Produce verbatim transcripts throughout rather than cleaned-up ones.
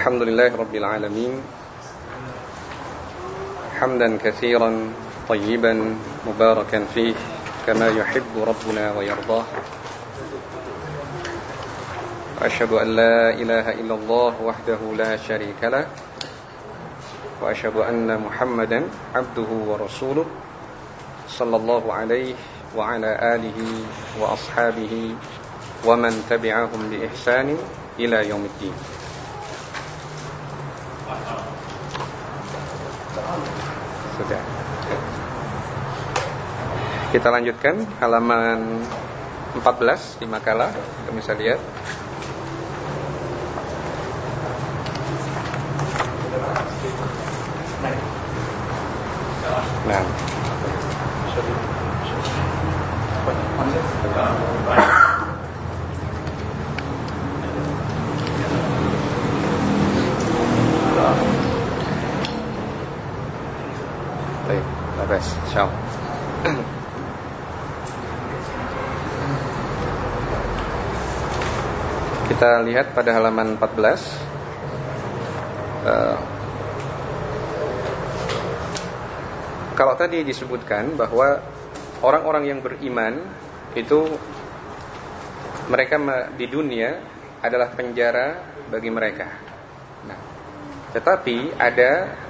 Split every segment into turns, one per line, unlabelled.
Alhamdulillah Rabbil Alamin Hamdan kathiran tayyiban mubarakan fih Kama yuhibbu Rabbuna wa yardah Ashhadu an la ilaha illallah wahdahu la sharika lah Wa ashhadu anna Muhammadan abduhu wa rasuluh Sallallahu alaihi wa ala alihi wa ashabihi Wa man tabi'ahum bi ihsanin ila yaumiddin. Sudah. Kita lanjutkan halaman empat belas di makalah. Kita bisa lihat. Nah. Baik, bagus. Insyaallah. Kita lihat pada halaman empat belas. Uh, kalau tadi disebutkan bahwa orang-orang yang beriman itu mereka di dunia adalah penjara bagi mereka. Nah, tetapi ada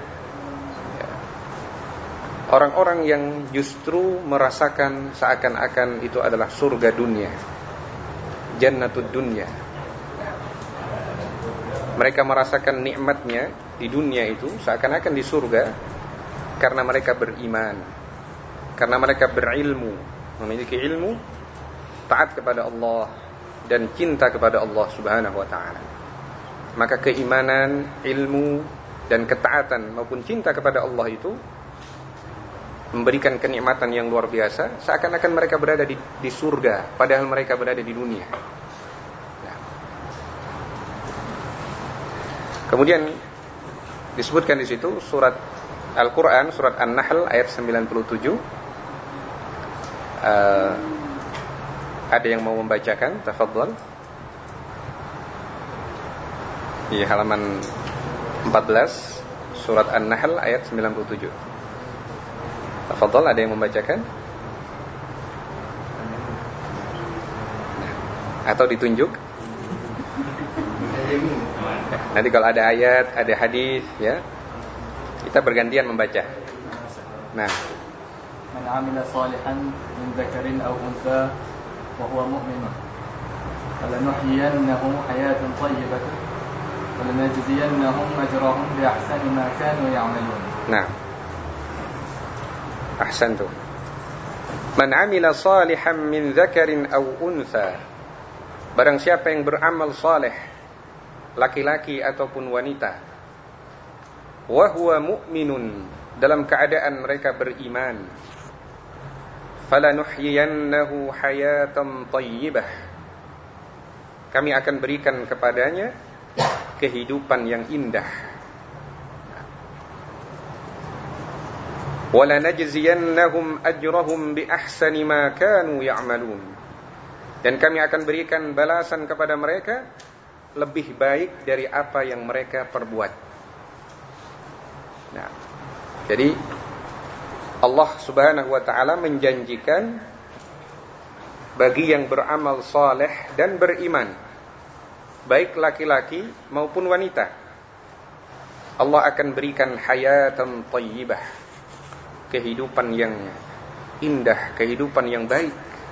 orang-orang yang justru merasakan seakan-akan itu adalah surga dunia, jannatud dunya. Mereka merasakan nikmatnya di dunia itu seakan-akan di surga karena mereka beriman, karena mereka berilmu, memiliki ilmu, taat kepada Allah dan cinta kepada Allah Subhanahu wa taala. Maka keimanan, ilmu dan ketaatan maupun cinta kepada Allah itu memberikan kenikmatan yang luar biasa, seakan-akan mereka berada di, di surga, padahal mereka berada di dunia. Nah. Kemudian disebutkan di situ surat Al-Quran, surat An-Nahl ayat sembilan puluh tujuh. Uh, ada yang mau membacakan? Tafadhal. Di halaman empat belas, surat An-Nahl ayat sembilan puluh tujuh. Tafadhal, ada yang membacakan? Atau ditunjuk? Nanti kalau ada ayat, ada hadis, ya, kita bergantian membaca. Nah,
man 'amila salihan min dzakarin aw untha wa huwa mu'min falanuhyiyannahu hayatan thayyibatan wa lanajziyannahum ajrahum bi ahsani ma kanu ya'malun.
Nah, ahsantu. Man 'amila salihan min dzakarin aw untha, barang siapa yang beramal saleh, laki-laki ataupun wanita, wa huwa mu'minun, dalam keadaan mereka beriman, falanuhyiyannahu hayatan thayyibah, kami akan berikan kepadanya kehidupan yang indah, wala najziyannahum ajrahum bi ahsani ma kanu ya'malun, dan kami akan berikan balasan kepada mereka lebih baik dari apa yang mereka perbuat. Nah, jadi Allah Subhanahu wa taala menjanjikan bagi yang beramal saleh dan beriman, baik laki-laki maupun wanita, Allah akan berikan hayatan thayyibah, kehidupan yang indah, kehidupan yang baik.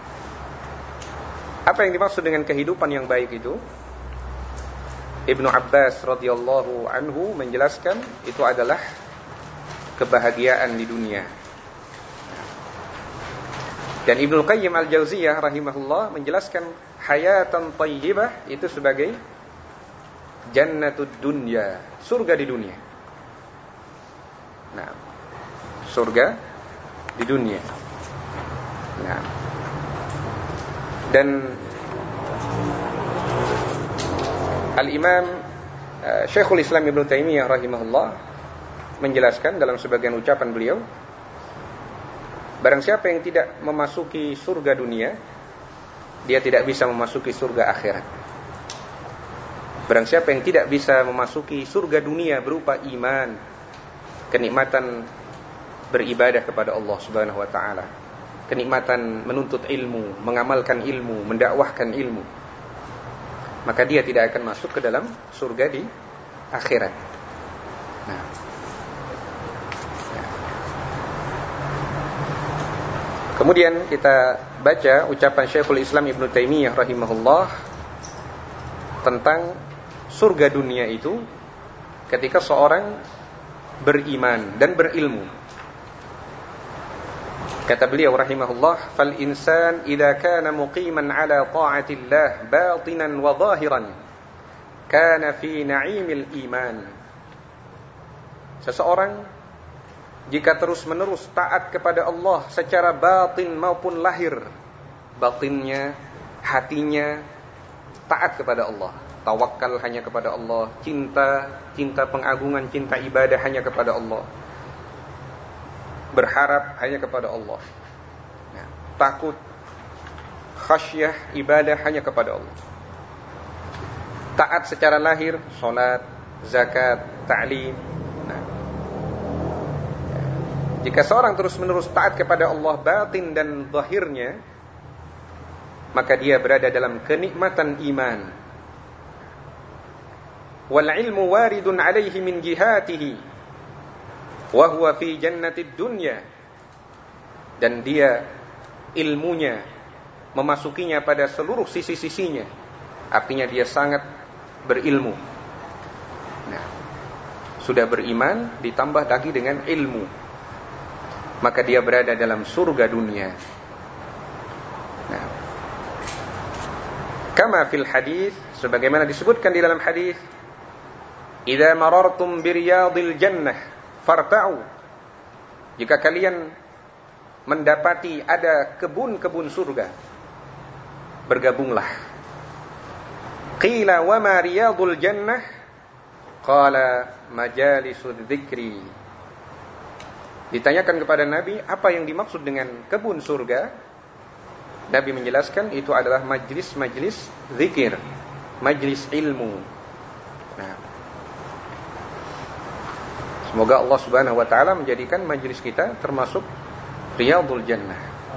Apa yang dimaksud dengan kehidupan yang baik itu? Ibnu Abbas radhiyallahu anhu menjelaskan itu adalah kebahagiaan di dunia. Dan Ibnu Qayyim Al-Jauziyah rahimahullah menjelaskan hayatan thayyibah itu sebagai jannatud dunya, surga di dunia. Nah, surga di dunia. Nah, dan Al-Imam uh, Syekhul Islam Ibnu Taimiyah rahimahullah menjelaskan dalam sebagian ucapan beliau, barang siapa yang tidak memasuki surga dunia, dia tidak bisa memasuki surga akhirat. Barang siapa yang tidak bisa memasuki surga dunia berupa iman, kenikmatan beribadah kepada Allah Subhanahu wa taala, kenikmatan menuntut ilmu, mengamalkan ilmu, mendakwahkan ilmu, maka dia tidak akan masuk ke dalam surga di akhirat. Nah, kemudian kita baca ucapan Syekhul Islam Ibnu Taimiyah rahimahullah tentang surga dunia itu ketika seorang beriman dan berilmu. Kata beliau rahimahullah, "Fal insan idza kana muqiman ala ta'atillah batinan wa zahiran kana fi na'imil iman." Seseorang jika terus-menerus taat kepada Allah secara batin maupun lahir, batinnya, hatinya taat kepada Allah, tawakal hanya kepada Allah, cinta, cinta pengagungan, cinta ibadah hanya kepada Allah, berharap hanya kepada Allah, nah, takut, khasyah, ibadah hanya kepada Allah, taat secara lahir, salat, zakat, ta'lim. Nah, jika seorang terus-menerus taat kepada Allah batin dan zahirnya, maka dia berada dalam kenikmatan iman. Wal ilmu waridun alaihi min jihatihi wa huwa fi jannatid dunya. Dan dia ilmunya memasukinya pada seluruh sisi-sisinya. Artinya dia sangat berilmu. Nah, sudah beriman ditambah lagi dengan ilmu, maka dia berada dalam surga dunia. Nah, kama fil hadis, sebagaimana disebutkan di dalam hadis, "Idza marartum bi riyadil jannah farta'u." Jika kalian mendapati ada kebun-kebun surga, bergabunglah. Qila wa ma riyadul jannah? Qala majalisudz dzikri. Ditanyakan kepada Nabi, apa yang dimaksud dengan kebun surga? Nabi menjelaskan itu adalah majlis-majlis zikir, majlis ilmu. Nah, semoga Allah Subhanahu wa taala menjadikan majlis kita termasuk riyadul jannah.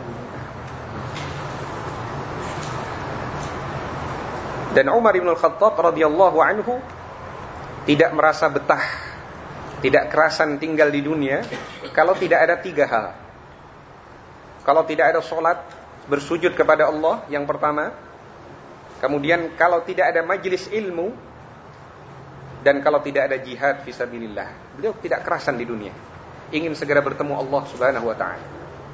Dan Umar bin Al-Khattab radhiyallahu anhu tidak merasa betah, tidak kerasan tinggal di dunia kalau tidak ada tiga hal. Kalau tidak ada salat, bersujud kepada Allah yang pertama. Kemudian kalau tidak ada majlis ilmu, dan kalau tidak ada jihad fisabilillah. Beliau tidak kerasan di dunia, ingin segera bertemu Allah Subhanahu wa taala.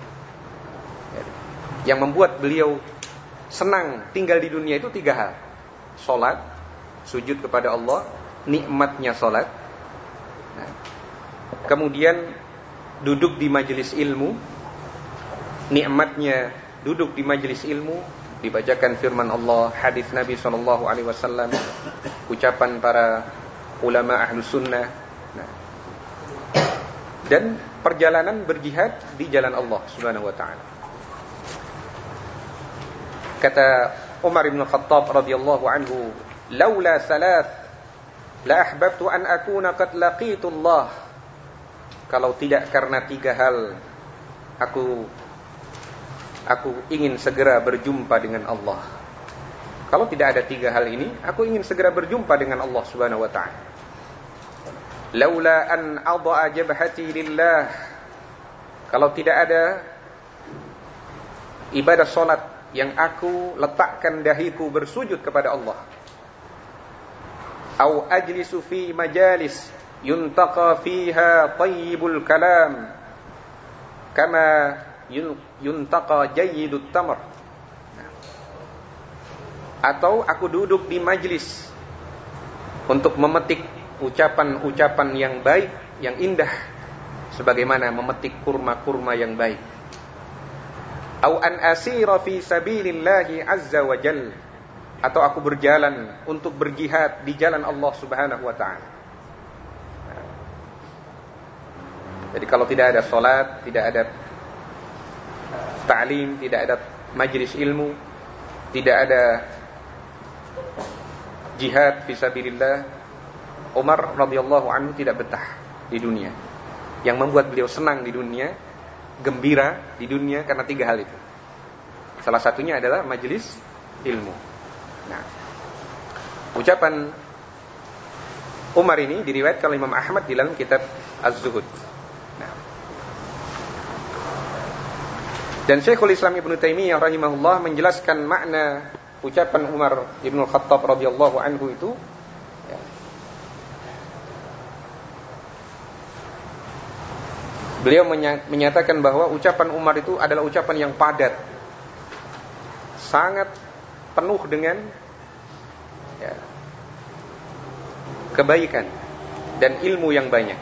Yang membuat beliau senang tinggal di dunia itu tiga hal. Salat, sujud kepada Allah, nikmatnya salat. Nah, kemudian duduk di majelis ilmu, nikmatnya duduk di majelis ilmu, dibacakan firman Allah, hadis Nabi sallallahu alaihi wasallam, ucapan para ulama ahlus sunnah. Nah, dan perjalanan berjihad di jalan Allah Subhanahu wa taala. Kata Umar bin Khattab radhiyallahu anhu, "Laula salat la ahbabtu an akuna qad laqitu Allah." Kalau tidak karena tiga hal, aku aku ingin segera berjumpa dengan Allah. Kalau tidak ada tiga hal ini, aku ingin segera berjumpa dengan Allah Subhanahu wa ta'ala. Laula an adha'a jabhati lillah. Kalau tidak ada ibadah salat yang aku letakkan dahiku bersujud kepada Allah. Au ajlisu fi majalis yuntaqa fiha tayyibul kalam kama yuntaqa jayyidut tamr. Atau aku duduk di majlis untuk memetik ucapan-ucapan yang baik, yang indah, sebagaimana memetik kurma-kurma yang baik. Au an asira fi sabilillahi azza wa jalla. Atau aku berjalan untuk berjihad di jalan Allah Subhanahu wa ta'ala. Jadi kalau tidak ada salat, tidak ada ta'lim, tidak ada majlis ilmu, tidak ada jihad fisabilillah, Umar radhiyallahu anhu tidak betah di dunia. Yang membuat beliau senang di dunia, gembira di dunia karena tiga hal itu. Salah satunya adalah majelis ilmu. Nah, ucapan Umar ini diriwayatkan oleh Imam Ahmad di dalam kitab Az-Zuhud. Nah. Dan Syekhul Islam Ibnu Taimiyah rahimahullah menjelaskan makna ucapan Umar Ibnu Khattab radhiyallahu anhu itu, ya. Beliau menyatakan bahwa ucapan Umar itu adalah ucapan yang padat, sangat penuh dengan, ya, kebaikan dan ilmu yang banyak.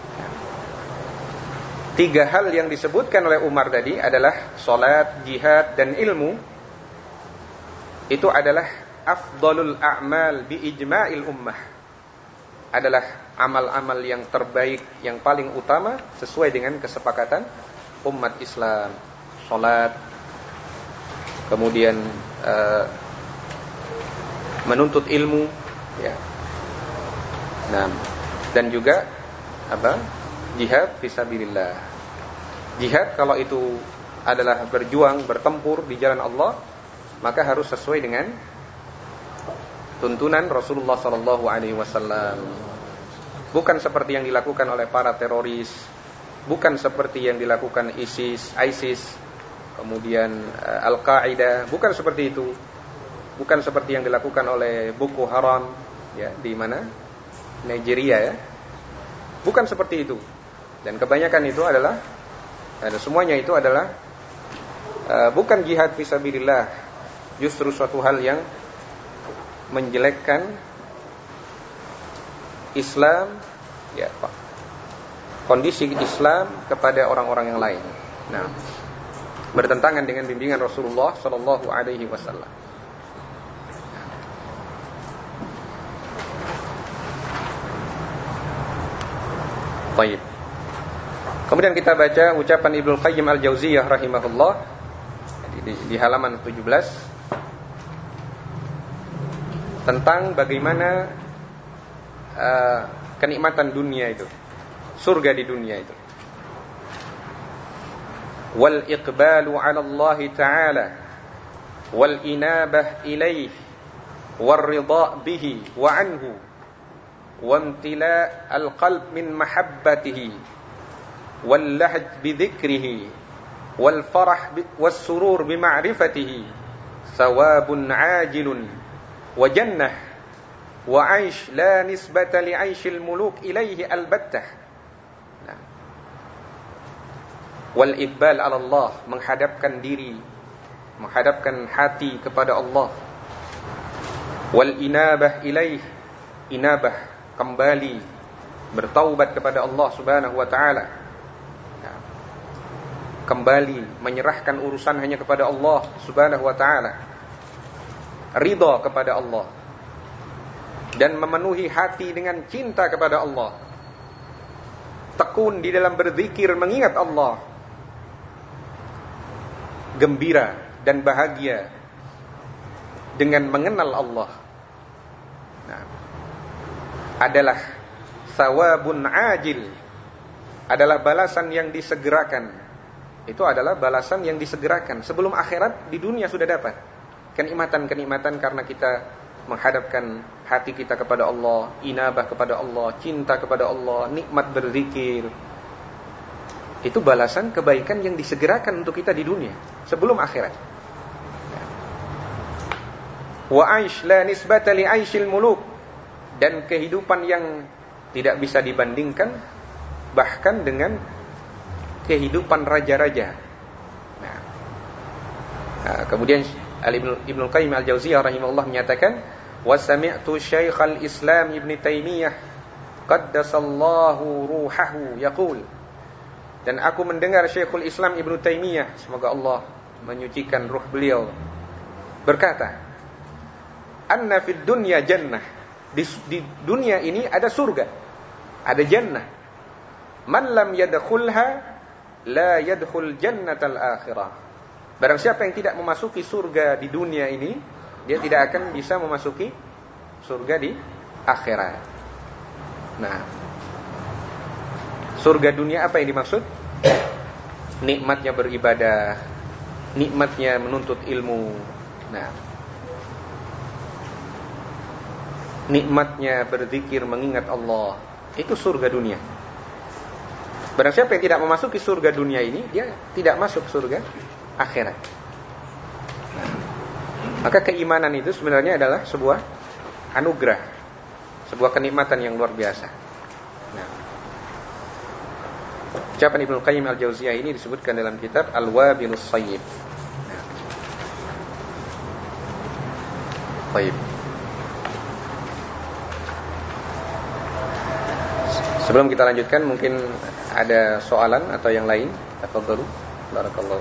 Tiga hal yang disebutkan oleh Umar tadi adalah salat, jihad, dan ilmu. Itu adalah afdalul a'mal bi ijma'il ummah. Adalah amal-amal yang terbaik, yang paling utama sesuai dengan kesepakatan umat Islam. Salat, kemudian uh, menuntut ilmu, ya. Nah, dan juga apa? Jihad fisabilillah. Jihad kalau itu adalah berjuang, bertempur di jalan Allah, maka harus sesuai dengan tuntunan Rasulullah sallallahu alaihi wasallam. Bukan seperti yang dilakukan oleh para teroris, bukan seperti yang dilakukan ISIS, ISIS, kemudian uh, Al-Qaeda, bukan seperti itu. Bukan seperti yang dilakukan oleh Boko Haram, ya, di mana? Nigeria, ya. Bukan seperti itu. Dan kebanyakan itu adalah, ada semuanya itu adalah uh, bukan jihad fisabilillah, justru suatu hal yang menjelekkan Islam, ya, Pak. Kondisi Islam kepada orang-orang yang lain. Nah, bertentangan dengan bimbingan Rasulullah sallallahu alaihi wasallam. Baik. Kemudian kita baca ucapan Ibnu Qayyim Al-Jauziyah rahimahullah di, di, di halaman tujuh belas tentang bagaimana uh, kenikmatan dunia itu, surga di dunia itu. Wal iqbalu 'ala Allah ta'ala wal inabah ilaihi war ridha bihi wa anhu wa imtila' al-qalb min mahabbatihi واللهج بذكره والفرح والسرور بمعرفته ثواب عاجل وجنة وعيش لا نسبة لعيش الملوك إليه البتة. والإقبال على الله, menghadapkan diri, menghadapkan hati kepada Allah. Walinabah ilaih, inabah, kembali bertaubat kepada Allah Subhanahu wa taala. Kembali menyerahkan urusan hanya kepada Allah Subhanahu wa ta'ala, ridha kepada Allah, dan memenuhi hati dengan cinta kepada Allah, tekun di dalam berzikir mengingat Allah, gembira dan bahagia dengan mengenal Allah. Nah, adalah sawabun ajil, adalah balasan yang disegerakan. Itu adalah balasan yang disegerakan. Sebelum akhirat, di dunia sudah dapat kenikmatan-kenikmatan karena kita menghadapkan hati kita kepada Allah, inabah kepada Allah, cinta kepada Allah, nikmat berzikir. Itu balasan kebaikan yang disegerakan untuk kita di dunia sebelum akhirat. Wa aish la nisbata li aishil muluk, dan kehidupan yang tidak bisa dibandingkan bahkan dengan kehidupan raja-raja. Nah, nah kemudian Ibnu Qayyim Al-Jauziyah rahimahullah menyatakan, wa sami'tu Syekhul Islam Ibnu Taimiyah qaddasallahu ruhahu yaqul, dan aku mendengar Syekhul Islam Ibnu Taimiyah, semoga Allah menyucikan ruh beliau, berkata, anna fid dunya jannah, di, di dunia ini ada surga, ada jannah. Man lam yadkhulha la yadkhul jannatal akhirah. Barang siapa yang tidak memasuki surga di dunia ini, dia tidak akan bisa memasuki surga di akhirat. Nah, surga dunia apa yang dimaksud? Nikmatnya beribadah, nikmatnya menuntut ilmu. Nah, nikmatnya berzikir, mengingat Allah. Itu surga dunia. Barang siapa yang tidak memasuki surga dunia ini, dia tidak masuk surga akhirat. Nah, maka keimanan itu sebenarnya adalah sebuah anugerah, sebuah kenikmatan yang luar biasa. Nah, ucapan Ibnu Qayyim Al-Jauziyah ini disebutkan dalam kitab Al-Wabilus Sayyib. Nah. Baik. Sebelum kita lanjutkan, mungkin ada soalan atau yang lain. Tafadhalu. Barakallahu.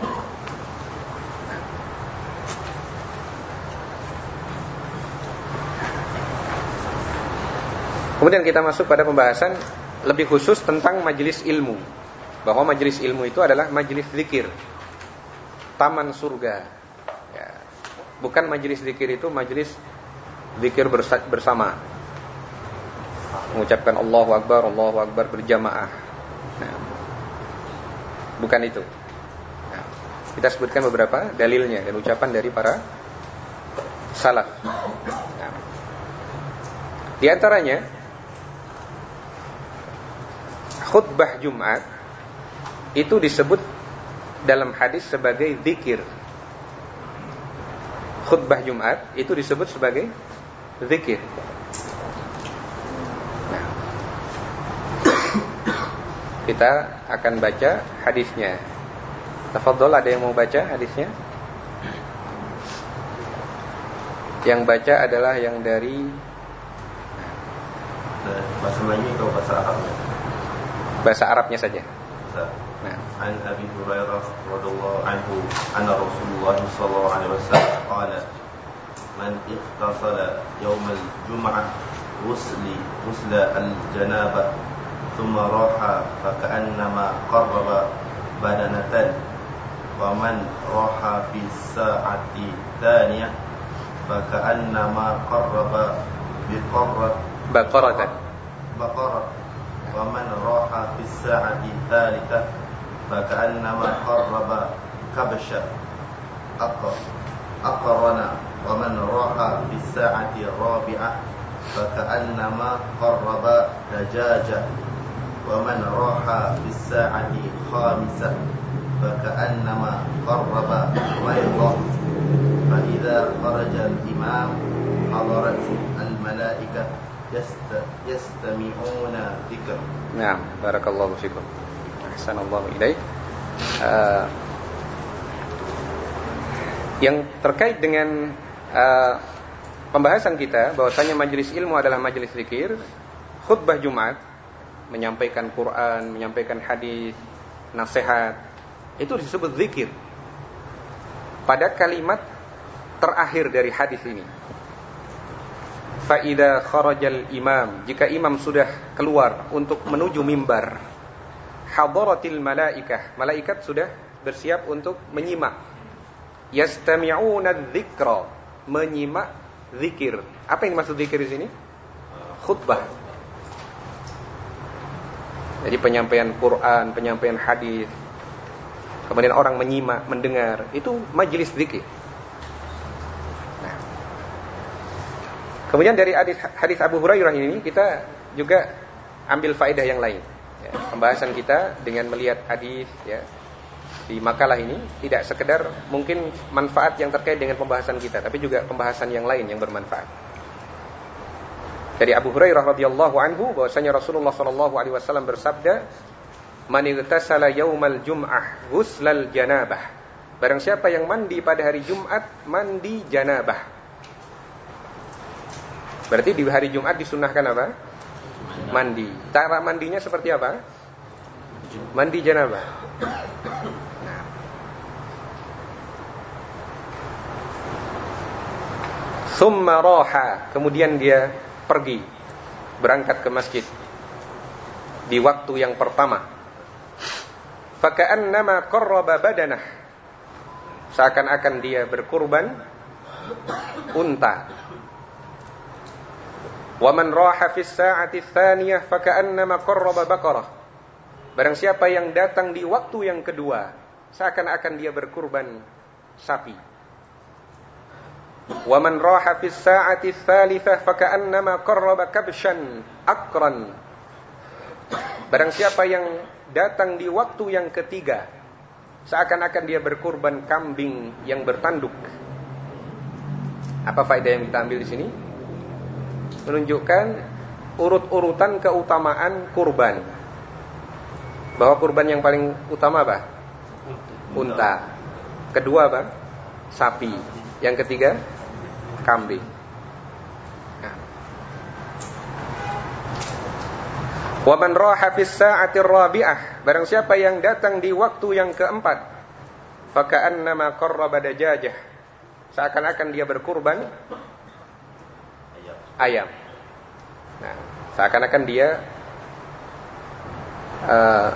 Kemudian kita masuk pada pembahasan lebih khusus tentang majelis ilmu. Bahwa majelis ilmu itu adalah majelis zikir, taman surga. Ya. Bukan majelis zikir itu majelis zikir bersama, mengucapkan Allahu Akbar, Allahu Akbar berjamaah. Nah, bukan itu. Nah, kita sebutkan beberapa dalilnya dan ucapan dari para salaf. Nah, di antaranya khutbah Jumat itu disebut dalam hadis sebagai zikir. Khutbah Jumat itu disebut sebagai zikir. Nah, kita akan baca hadisnya. Tafadhol, ada yang mau baca hadisnya? Yang baca adalah yang dari
bahasa Melayu atau bahasa Arabnya?
Bahasa Arabnya saja.
Nah, an Abi Hurairah radhiyallahu anhu anna Rasulullah sallallahu alaihi wasallam qala man ightasala yawm al-jum'ah ghusli ghusla al-janabah thumma raha fa ka'annama qarraba badanatan wa man raha fi sa'ati thaniyah fa ka'annama qarraba biqarrat
baqaratan
baqarat wa man raha fi sa'ati thalithah fa ka'annama qarraba kabsha aqra aqrana wa man raha fi sa'ati rabi'ah fa ka'annama qarraba dajaja wa man raha fi sa'ati khamisah fa ka'annama qarraba baydah fa idza kharaja al-imam hadarat al-malaikah yastami'una dzikr.
Naam, barakallahu fikum. Ahsanallahu ilaik. Uh, yang terkait dengan uh, pembahasan kita bahwasanya majelis ilmu adalah majelis zikir, khutbah Jumat, menyampaikan Quran, menyampaikan hadis, nasihat, itu disebut zikir. Pada kalimat terakhir dari hadis ini, fa idza kharajal imam, jika imam sudah keluar untuk menuju mimbar, hadaratil malaikah, malaikat sudah bersiap untuk menyimak, yastami'una dzikra, menyimak zikir. Apa yang dimaksud zikir di sini? Khutbah. Jadi penyampaian Quran, penyampaian hadis, kemudian orang menyimak, mendengar, itu majelis zikir. Nah, kemudian dari hadis, hadis Abu Hurairah ini kita juga ambil faedah yang lain. Ya, pembahasan kita dengan melihat hadis ya, di makalah ini tidak sekedar mungkin manfaat yang terkait dengan pembahasan kita, tapi juga pembahasan yang lain yang bermanfaat. Dari Abu Hurairah radhiyallahu anhu bahwasanya Rasulullah sallallahu alaihi wasallam bersabda, "Man igtasala yaumal jum'ah ghuslal janabah." Barang siapa yang mandi pada hari Jumat, mandi janabah. Berarti di hari Jumat disunahkan apa? Mandi. Cara mandinya seperti apa? Mandi janabah. Nah. Summa raha, kemudian dia pergi, berangkat ke masjid di waktu yang pertama. Faka'annama qarraba badanah, seakan-akan dia berkurban unta. Wa man raha fis sa'ati tsaniyah faka'annama qarraba baqarah. Barang siapa yang datang di waktu yang kedua, seakan-akan dia berkurban sapi. Wa man raha fis sa'ati tsalitsah faka'annama qarraba kabshan aqran. Barang siapa yang datang di waktu yang ketiga, seakan-akan dia berkurban kambing yang bertanduk. Apa faedah yang kita ambil di sini? Menunjukkan urut-urutan keutamaan kurban. Bahwa kurban yang paling utama apa? Unta. Kedua apa? Sapi. Yang ketiga kambing. Nah. Wa man raha fis sa'ati rabi'ah. Barang siapa yang datang di waktu yang keempat, faka'annama qarraba dajajah. Seakan-akan dia berkurban ayam. Nah, seakan-akan dia uh,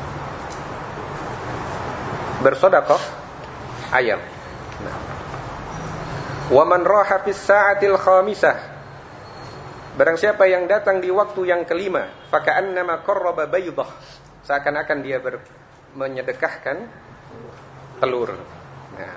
bersedekah ayam. Nah. Wa man raha fis sa'atil khamisah. Barang siapa yang datang di waktu yang kelima, faka'annama qarraba baydah. Seakan-akan dia ber, menyedekahkan telur. Nah.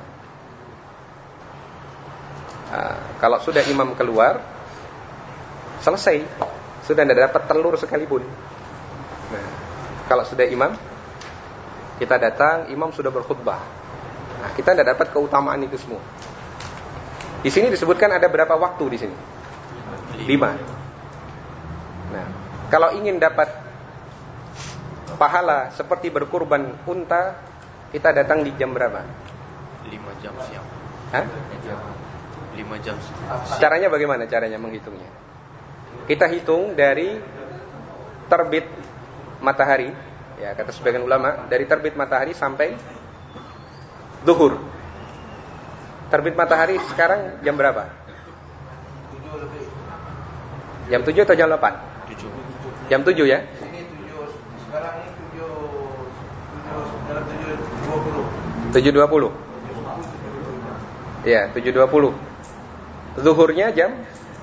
Uh, kalau sudah imam keluar, selesai, sudah tidak dapat telur sekalipun. Nah, kalau sudah imam, kita datang, imam sudah berkhutbah. Nah, kita tidak dapat keutamaan itu semua. Di sini disebutkan ada berapa waktu di sini? Lima. Nah, kalau ingin dapat pahala seperti berkurban unta, kita datang di jam berapa?
Lima jam siang.
Hah?
Lima jam.
Caranya bagaimana caranya menghitungnya? Kita hitung dari terbit matahari, ya kata sebagian ulama, dari terbit matahari sampai zuhur. Terbit matahari sekarang jam berapa? Jam tujuh atau jam delapan?
Tujuh.
Jam tujuh ya?
Ini tujuh, sekarang ini tujuh, dalam tujuh dua puluh.
Tujuh dua puluh. Ya, tujuh dua puluh. Zuhurnya jam?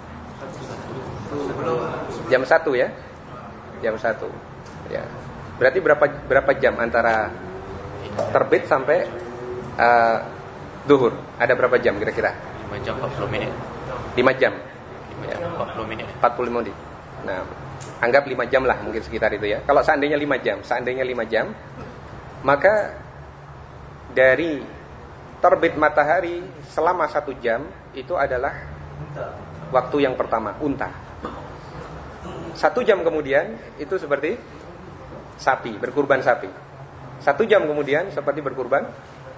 Jam satu ya? Jam satu. Ya. Berarti berapa berapa jam antara terbit sampai uh, zuhur? Ada berapa jam kira-kira?
Lima jam empat puluh menit.
Lima jam.
Lima jam empat puluh menit.
Empat puluh menit. Nah, anggap lima jam lah mungkin sekitar itu ya. Kalau seandainya lima jam, seandainya lima jam, maka dari terbit matahari selama satu jam itu adalah waktu yang pertama, unta. Satu jam kemudian itu seperti sapi, berkurban sapi. Satu jam kemudian seperti berkurban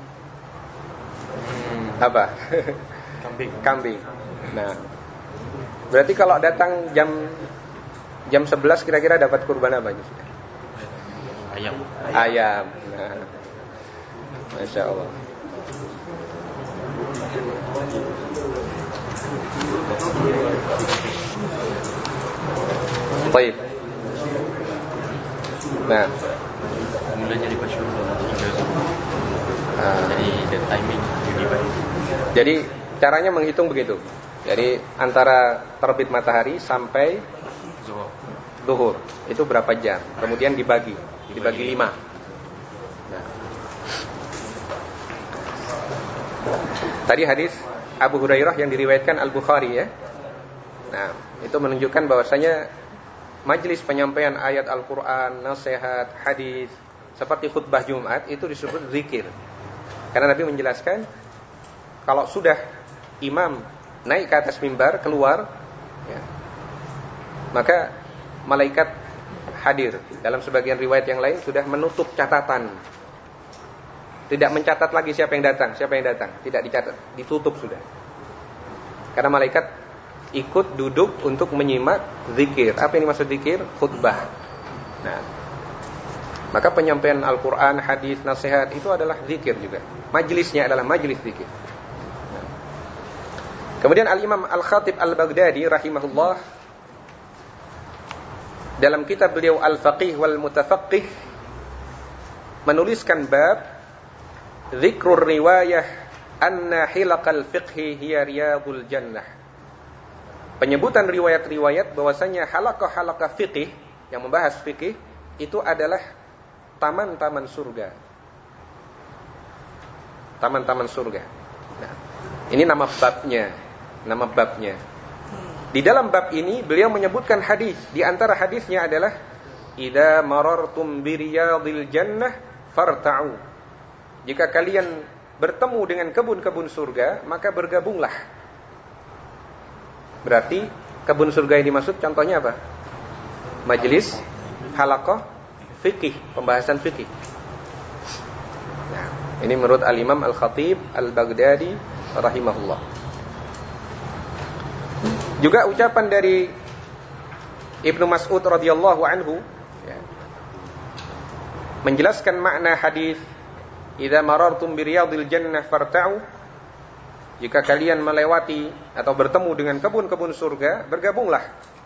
hmm, apa?
Kambing.
Kambing. Nah, berarti kalau datang jam jam sebelas kira-kira dapat kurban apa aja sudah?
Ayam.
Ayam. Nah, Masya Allah. Baik. Nah,
Mulanya dari Bashir hingga Zuhur.
uh,
Jadi the timing you divide.
jadi caranya menghitung begitu. Jadi antara terbit matahari sampai
Zuhur.
zuhur itu berapa jam? Kemudian dibagi, dibagi lima. Nah. Tadi hadis Abu Hurairah yang diriwayatkan Al-Bukhari ya. Nah, itu menunjukkan bahwasanya majlis penyampaian ayat Al-Quran, nasihat, hadis seperti khutbah Jumat itu disebut zikir. Karena Nabi menjelaskan kalau sudah imam naik ke atas mimbar keluar ya, maka malaikat hadir. Dalam sebagian riwayat yang lain sudah menutup catatan. Tidak mencatat lagi siapa yang datang, siapa yang datang, tidak dicatat, ditutup sudah. Karena malaikat ikut duduk untuk menyimak zikir. Apa ini maksud zikir? Khutbah. Nah, maka penyampaian Al-Quran, hadis, nasihat itu adalah zikir juga. Majlisnya adalah majlis zikir. Nah. Kemudian Al-Imam Al-Khatib Al-Baghdadi rahimahullah dalam kitab beliau Al-Faqih wal Mutafaqih menuliskan bab Zikrur riwayah anna hilaqal fiqhi hiya riyadul jannah. penyebutan riwayat-riwayat bahwasanya halaqah-halaqah fikih yang membahas fikih itu adalah taman-taman surga. Taman-taman surga. Nah, ini nama babnya, nama babnya. Di dalam bab ini beliau menyebutkan hadis. Di antara hadisnya adalah idza marartum biriyadil jannah farta'u. Jika kalian bertemu dengan kebun-kebun surga, maka bergabunglah. Berarti kebun surga yang dimaksud contohnya apa? Majelis halaqah fikih, pembahasan fikih. Nah, ini menurut Al-Imam Al-Khatib Al-Baghdadi rahimahullah. Juga ucapan dari Ibnu Mas'ud radhiyallahu anhu ya, menjelaskan makna hadis idza marartum biriyadil jannah farta'u. Jika kalian melewati atau bertemu dengan kebun-kebun surga, bergabunglah.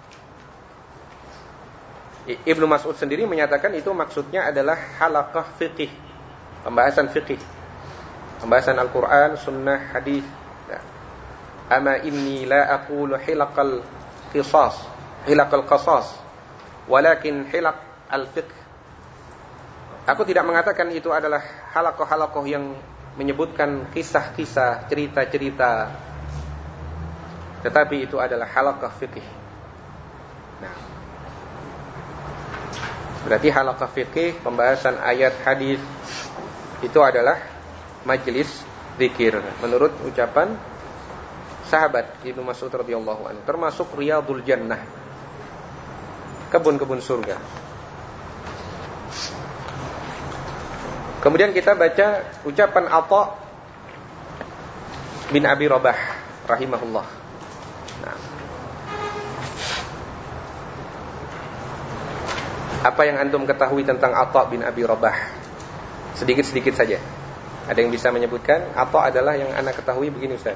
Ibnu Mas'ud sendiri menyatakan itu maksudnya adalah halaqah fiqih, pembahasan fiqih, pembahasan Al-Quran, sunnah, hadis. Ama inni la aqulu hilaqal qisas, hilaqal qasas, walakin hilaq al-fiqh. Aku tidak mengatakan itu adalah halaqah-halaqah yang menyebutkan kisah-kisah, cerita-cerita, tetapi itu adalah halaqah fikih. Nah, berarti halaqah fikih, pembahasan ayat hadis, itu adalah majelis zikir menurut ucapan sahabat Ibnu Mas'ud radhiyallahu anhu, termasuk riyadul jannah, kebun-kebun surga. Kemudian kita baca ucapan Atha bin Abi Rabah rahimahullah. Nah, apa yang antum ketahui tentang Atha bin Abi Rabah? Sedikit-sedikit saja. Ada yang bisa menyebutkan? Atha adalah yang anak ketahui begini, Ustaz.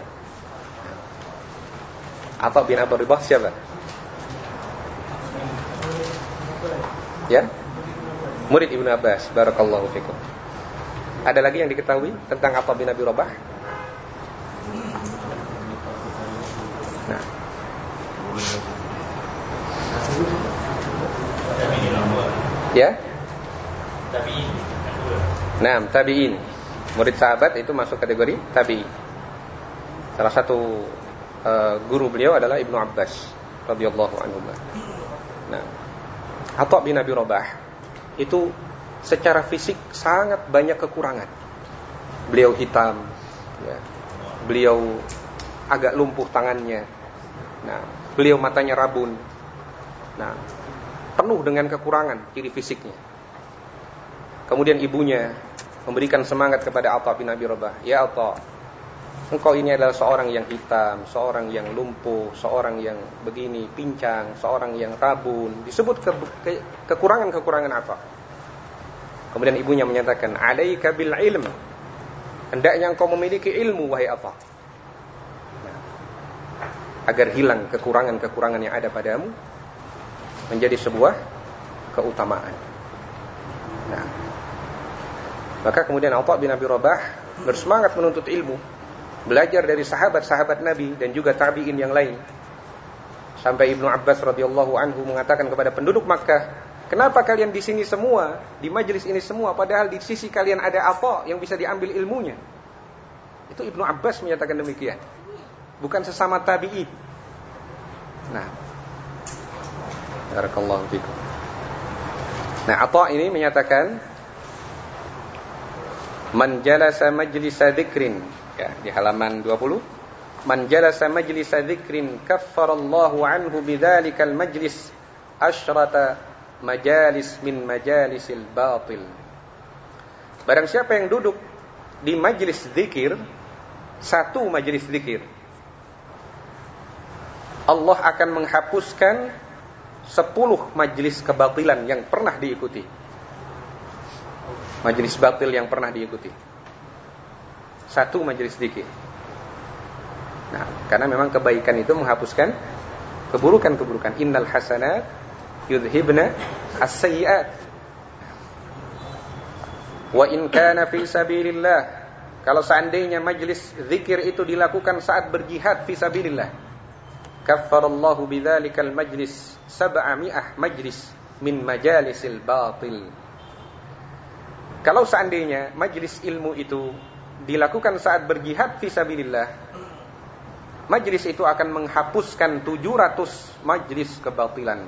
Atha bin Abi Rabah siapa? Ya? Murid Ibnu Abbas. Barakallahu fikum. Ada lagi yang diketahui tentang Atha bin Abi Rabah? Nah. Ya? Tabi'in. Nah, tabi'in. Murid sahabat itu masuk kategori tabi'in. Salah satu uh, guru beliau adalah Ibnu Abbas radhiyallahu anhu. Nah, Atha bin Abi Rabah itu secara fisik sangat banyak kekurangan. Beliau hitam, ya. Beliau agak lumpuh tangannya. Nah, beliau matanya rabun. Nah, penuh dengan kekurangan ciri fisiknya. Kemudian ibunya memberikan semangat kepada Atha bin Abi Rabah. Ya Atha, engkau ini adalah seorang yang hitam, seorang yang lumpuh, seorang yang begini, pincang, seorang yang rabun. Disebut ke, ke, kekurangan-kekurangan Atha. Kemudian ibunya menyatakan, alaika bil ilm, hendaknya engkau memiliki ilmu wahai Atha, nah, agar hilang kekurangan-kekurangan yang ada padamu, menjadi sebuah keutamaan. Nah, maka kemudian Atha bin Abi Rabah bersemangat menuntut ilmu, belajar dari sahabat-sahabat Nabi dan juga tabi'in yang lain. Sampai Ibnu Abbas radhiyallahu anhu mengatakan kepada penduduk Makkah, kenapa kalian di sini semua, di majelis ini semua, padahal di sisi kalian ada Atha yang bisa diambil ilmunya? Itu Ibnu Abbas menyatakan demikian, bukan sesama tabi'in. Nah, barakallahu fikum. Nah, Atha ini menyatakan, man jalasa majlisa dzikrin, ya, di halaman dua puluh, man jalasa majlisa dzikrin kaffarallahu anhu bidzalikal majlis asyrata majalis min majalisil batil. Barang siapa yang duduk di majlis zikir, satu majlis zikir, Allah akan menghapuskan sepuluh majlis kebatilan yang pernah diikuti. Majlis batil yang pernah diikuti. Satu majlis zikir. Nah, karena memang kebaikan itu menghapuskan keburukan-keburukan. Innal hasanat yudhibna as-sayyi'at. Wa in kana fi sabilillah, kalau seandainya majlis zikir itu dilakukan saat berjihad fi sabilillah, kaffarallahu bidzalikal majlis sab'ami'ah majlis min majalisil batil. Kalau seandainya majlis ilmu itu dilakukan saat berjihad fisabilillah, majlis itu akan menghapuskan tujuh ratus majlis kebatilan.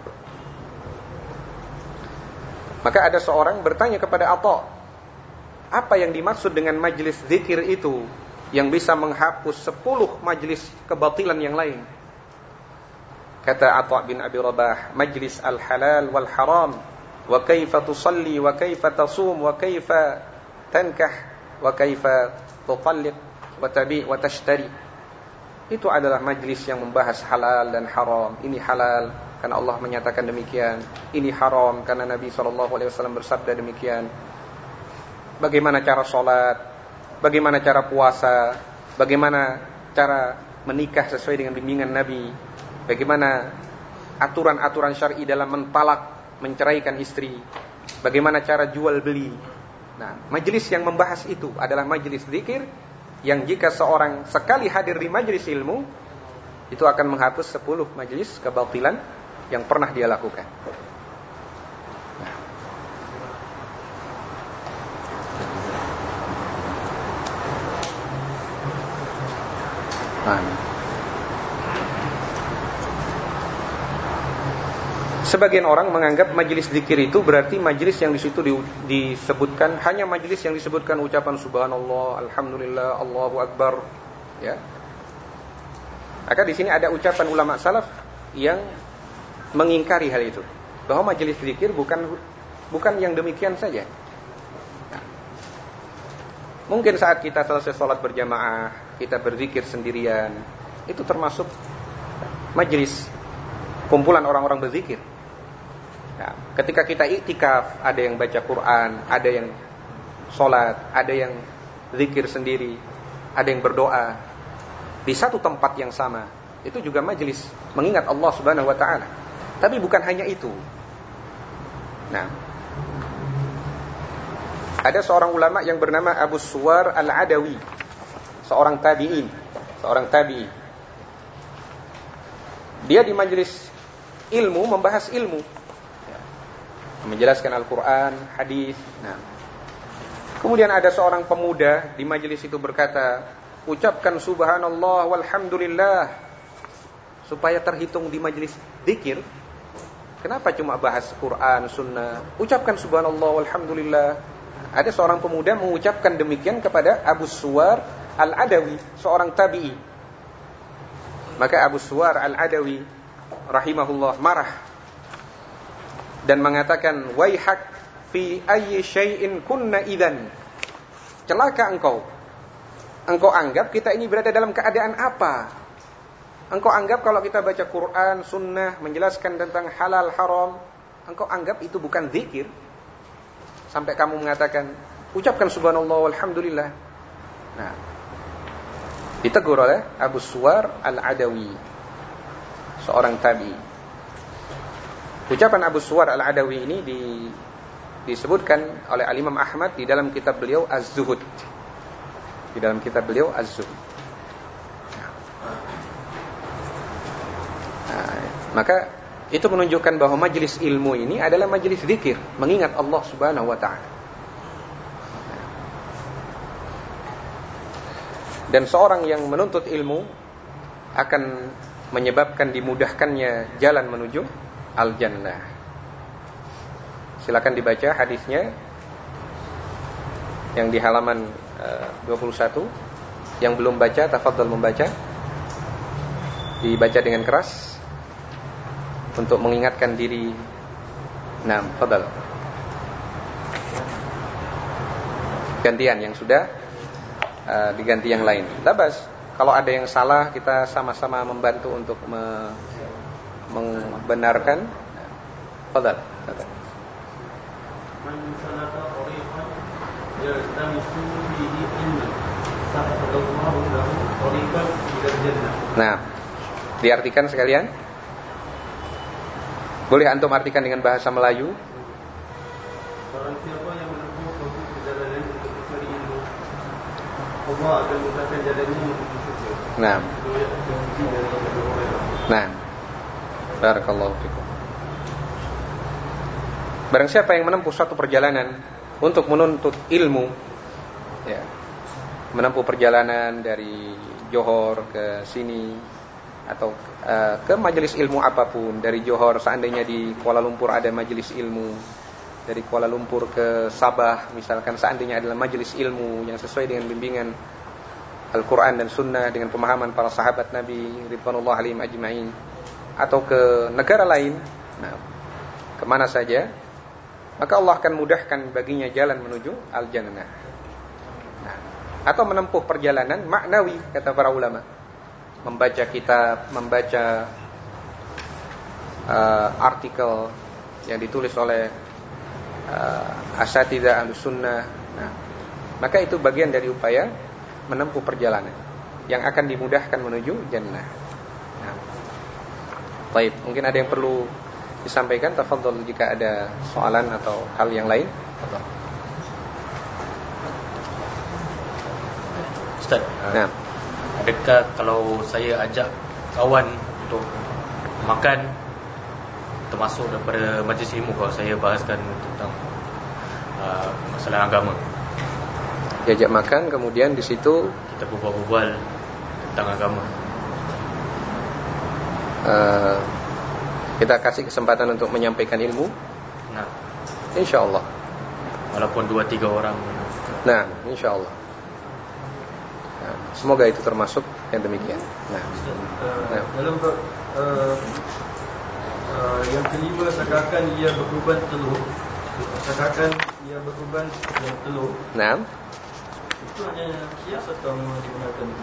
Maka ada seorang bertanya kepada Atha, apa yang dimaksud dengan majlis zikir itu yang bisa menghapus sepuluh majlis kebatilan yang lain? Kata Atha bin Abi Rabah, majlis al-halal wal haram, wa kaifa tusalli wa kaifa tasum wa kaifa tankah wa kaifa tutalliq wa tabi' wa tashtari. Itu adalah majlis yang membahas halal dan haram. Ini halal karena Allah menyatakan demikian, ini haram karena Nabi sallallahu alaihi wasallam bersabda demikian. Bagaimana cara salat, bagaimana cara puasa, bagaimana cara menikah sesuai dengan bimbingan Nabi, bagaimana aturan-aturan syar'i dalam mentalak, menceraikan istri, bagaimana cara jual beli. Nah, majelis yang membahas itu adalah majelis zikir yang jika seorang sekali hadir di majelis ilmu, itu akan menghapus sepuluh majelis kebatilan yang pernah dia lakukan. Nah. Sebagian orang menganggap majelis zikir itu berarti majelis yang di situ di, disebutkan hanya majelis yang disebutkan ucapan subhanallah, alhamdulillah, Allahu akbar, ya. Maka di sini ada ucapan ulama salaf yang mengingkari hal itu, bahwa majelis zikir bukan bukan yang demikian saja. Nah, mungkin saat kita selesai sholat berjamaah, kita berzikir sendirian, itu termasuk majelis kumpulan orang-orang berzikir. Nah, ketika kita iktikaf, ada yang baca Quran, ada yang sholat, ada yang zikir sendiri, ada yang berdoa di satu tempat yang sama. Itu juga majelis mengingat Allah Subhanahu wa taala. Tapi bukan hanya itu. Nah, ada seorang ulama yang bernama Abu Suwar Al-Adawi, seorang tabi'in, seorang tabi'i. Dia di majelis ilmu membahas ilmu, menjelaskan Al-Quran, hadis. Nah, kemudian ada seorang pemuda di majelis itu berkata, ucapkan subhanallah walhamdulillah, supaya terhitung di majelis zikir. Kenapa cuma bahas Quran, sunnah? Ucapkan subhanallah walhamdulillah. Ada seorang pemuda mengucapkan demikian kepada Abu Suwar Al-Adawi, seorang tabi'i. Maka Abu Suwar Al-Adawi rahimahullah marah dan mengatakan, waihak fi ayyi syai'in kunna idzan. Celaka engkau. Engkau anggap kita ini berada dalam keadaan apa? Engkau anggap kalau kita baca Quran, sunnah, menjelaskan tentang halal haram, engkau anggap itu bukan zikir? Sampai kamu mengatakan, ucapkan subhanallah walhamdulillah. Nah, ditegur oleh Abu Suwar Al-Adawi, seorang tabi'i. Ucapan Abu Suwar Al-Adawi ini di, disebutkan oleh Al-Imam Ahmad di dalam kitab beliau Az-Zuhud. Di dalam kitab beliau Az-Zuhud. Nah, maka itu menunjukkan bahwa majelis ilmu ini adalah majelis zikir, mengingat Allah Subhanahu wa taala. Dan seorang yang menuntut ilmu akan menyebabkan dimudahkannya jalan menuju al-jannah. Silakan dibaca hadisnya yang di halaman uh, dua puluh satu. Yang belum baca, tafadhal membaca. Dibaca dengan keras untuk mengingatkan diri. Nah, tafadhal. Gantian yang sudah uh, diganti yang lain. Tabas, kalau ada yang salah kita sama-sama membantu untuk me- membenarkan. Fadhal.
Man salaka tariqan yaltamisu bihi ilman sahalallahu lahu tariqan ila jannah.
Nah, diartikan sekalian. Boleh antum artikan dengan bahasa Melayu?
Barang siapa yang menempuh suatu perjalanan untuk mencari ilmu, Allah akan memudahkan jalannya menuju surga.
Nah.
Riwayat Tirmidzi dari Abu Hurairah.
Nah, barakallahu fikum. Barang siapa yang menempuh suatu perjalanan untuk menuntut ilmu, ya, menempuh perjalanan dari Johor ke sini atau uh, ke majelis ilmu apapun, dari Johor seandainya di Kuala Lumpur ada majelis ilmu, dari Kuala Lumpur ke Sabah misalkan seandainya adalah majelis ilmu yang sesuai dengan bimbingan Al-Quran dan Sunnah dengan pemahaman para sahabat Nabi ridwanullah alaihim ajma'in, atau ke negara lain, nah, kemana saja, maka Allah akan mudahkan baginya jalan menuju al-jannah. Nah, atau menempuh perjalanan maknawi, kata para ulama, membaca kitab, membaca uh, artikel yang ditulis oleh uh, asatidzah Ahlus Sunnah. Nah, maka itu bagian dari upaya menempuh perjalanan yang akan dimudahkan menuju jannah. Nah, baik, mungkin ada yang perlu disampaikan, tafadhol jika ada soalan atau hal yang lain.
Ustaz, nah, adakah kalau saya ajak kawan untuk makan termasuk daripada majlis ilmu kalau saya bahaskan tentang uh, masalah agama?
Diajak makan, kemudian di situ
kita berbual-bual tentang agama.
Uh, kita kasih kesempatan untuk menyampaikan ilmu.
Nah,
insyaallah.
Walaupun dua tiga orang.
Nah, insyaallah. Nah, semoga itu termasuk yang demikian. Nah,
uh,
nah.
dalam uh, uh, yang kelima, seakan ia berkorban telur. Seakan ia berkorban yang telur.
Nah,
itu hanya kias atau digunakan itu?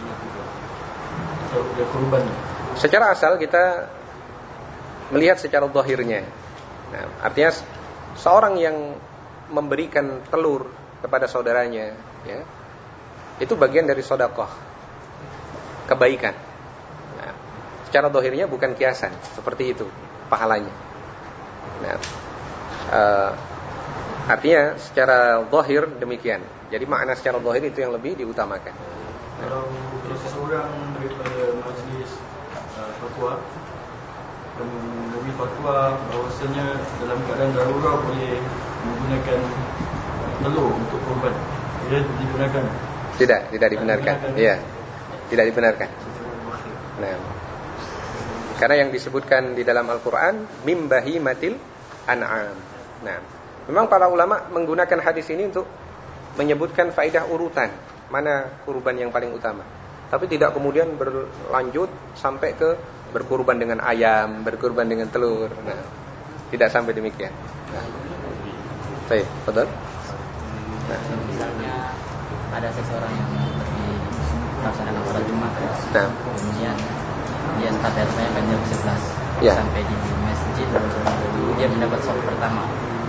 Atau dia korban?
Secara asal kita melihat secara zahirnya. Nah, artinya seorang yang memberikan telur kepada saudaranya, ya, itu bagian dari sedekah, kebaikan. Nah, secara zahirnya bukan kiasan, seperti itu pahalanya. Nah, uh, artinya secara zahir demikian. Jadi makna secara zahir itu yang lebih diutamakan.
Kalau seseorang daripada majlis uh, fatwa dan memberi fatwa bahawasanya dalam keadaan darurat boleh menggunakan telur untuk korban, ia digunakan?
Tidak, tidak dibenarkan. Iya, tidak dibenarkan. Nah, karena yang disebutkan di dalam Al-Quran mim bahimatil an'am. Nah, memang para ulama menggunakan hadis ini untuk menyebutkan faedah urutan mana kurban yang paling utama, tapi tidak kemudian berlanjut sampai ke berkurban dengan ayam, berkurban dengan telur. Nah, tidak sampai demikian. Nah, baik, betul. Nah,
misalnya ada seseorang yang pergi melaksanakan sholat Jumat,
nah,
kemudian dia start datanya kan jam sebelas,
ya,
sampai di masjid, dia mendapat sholat pertama.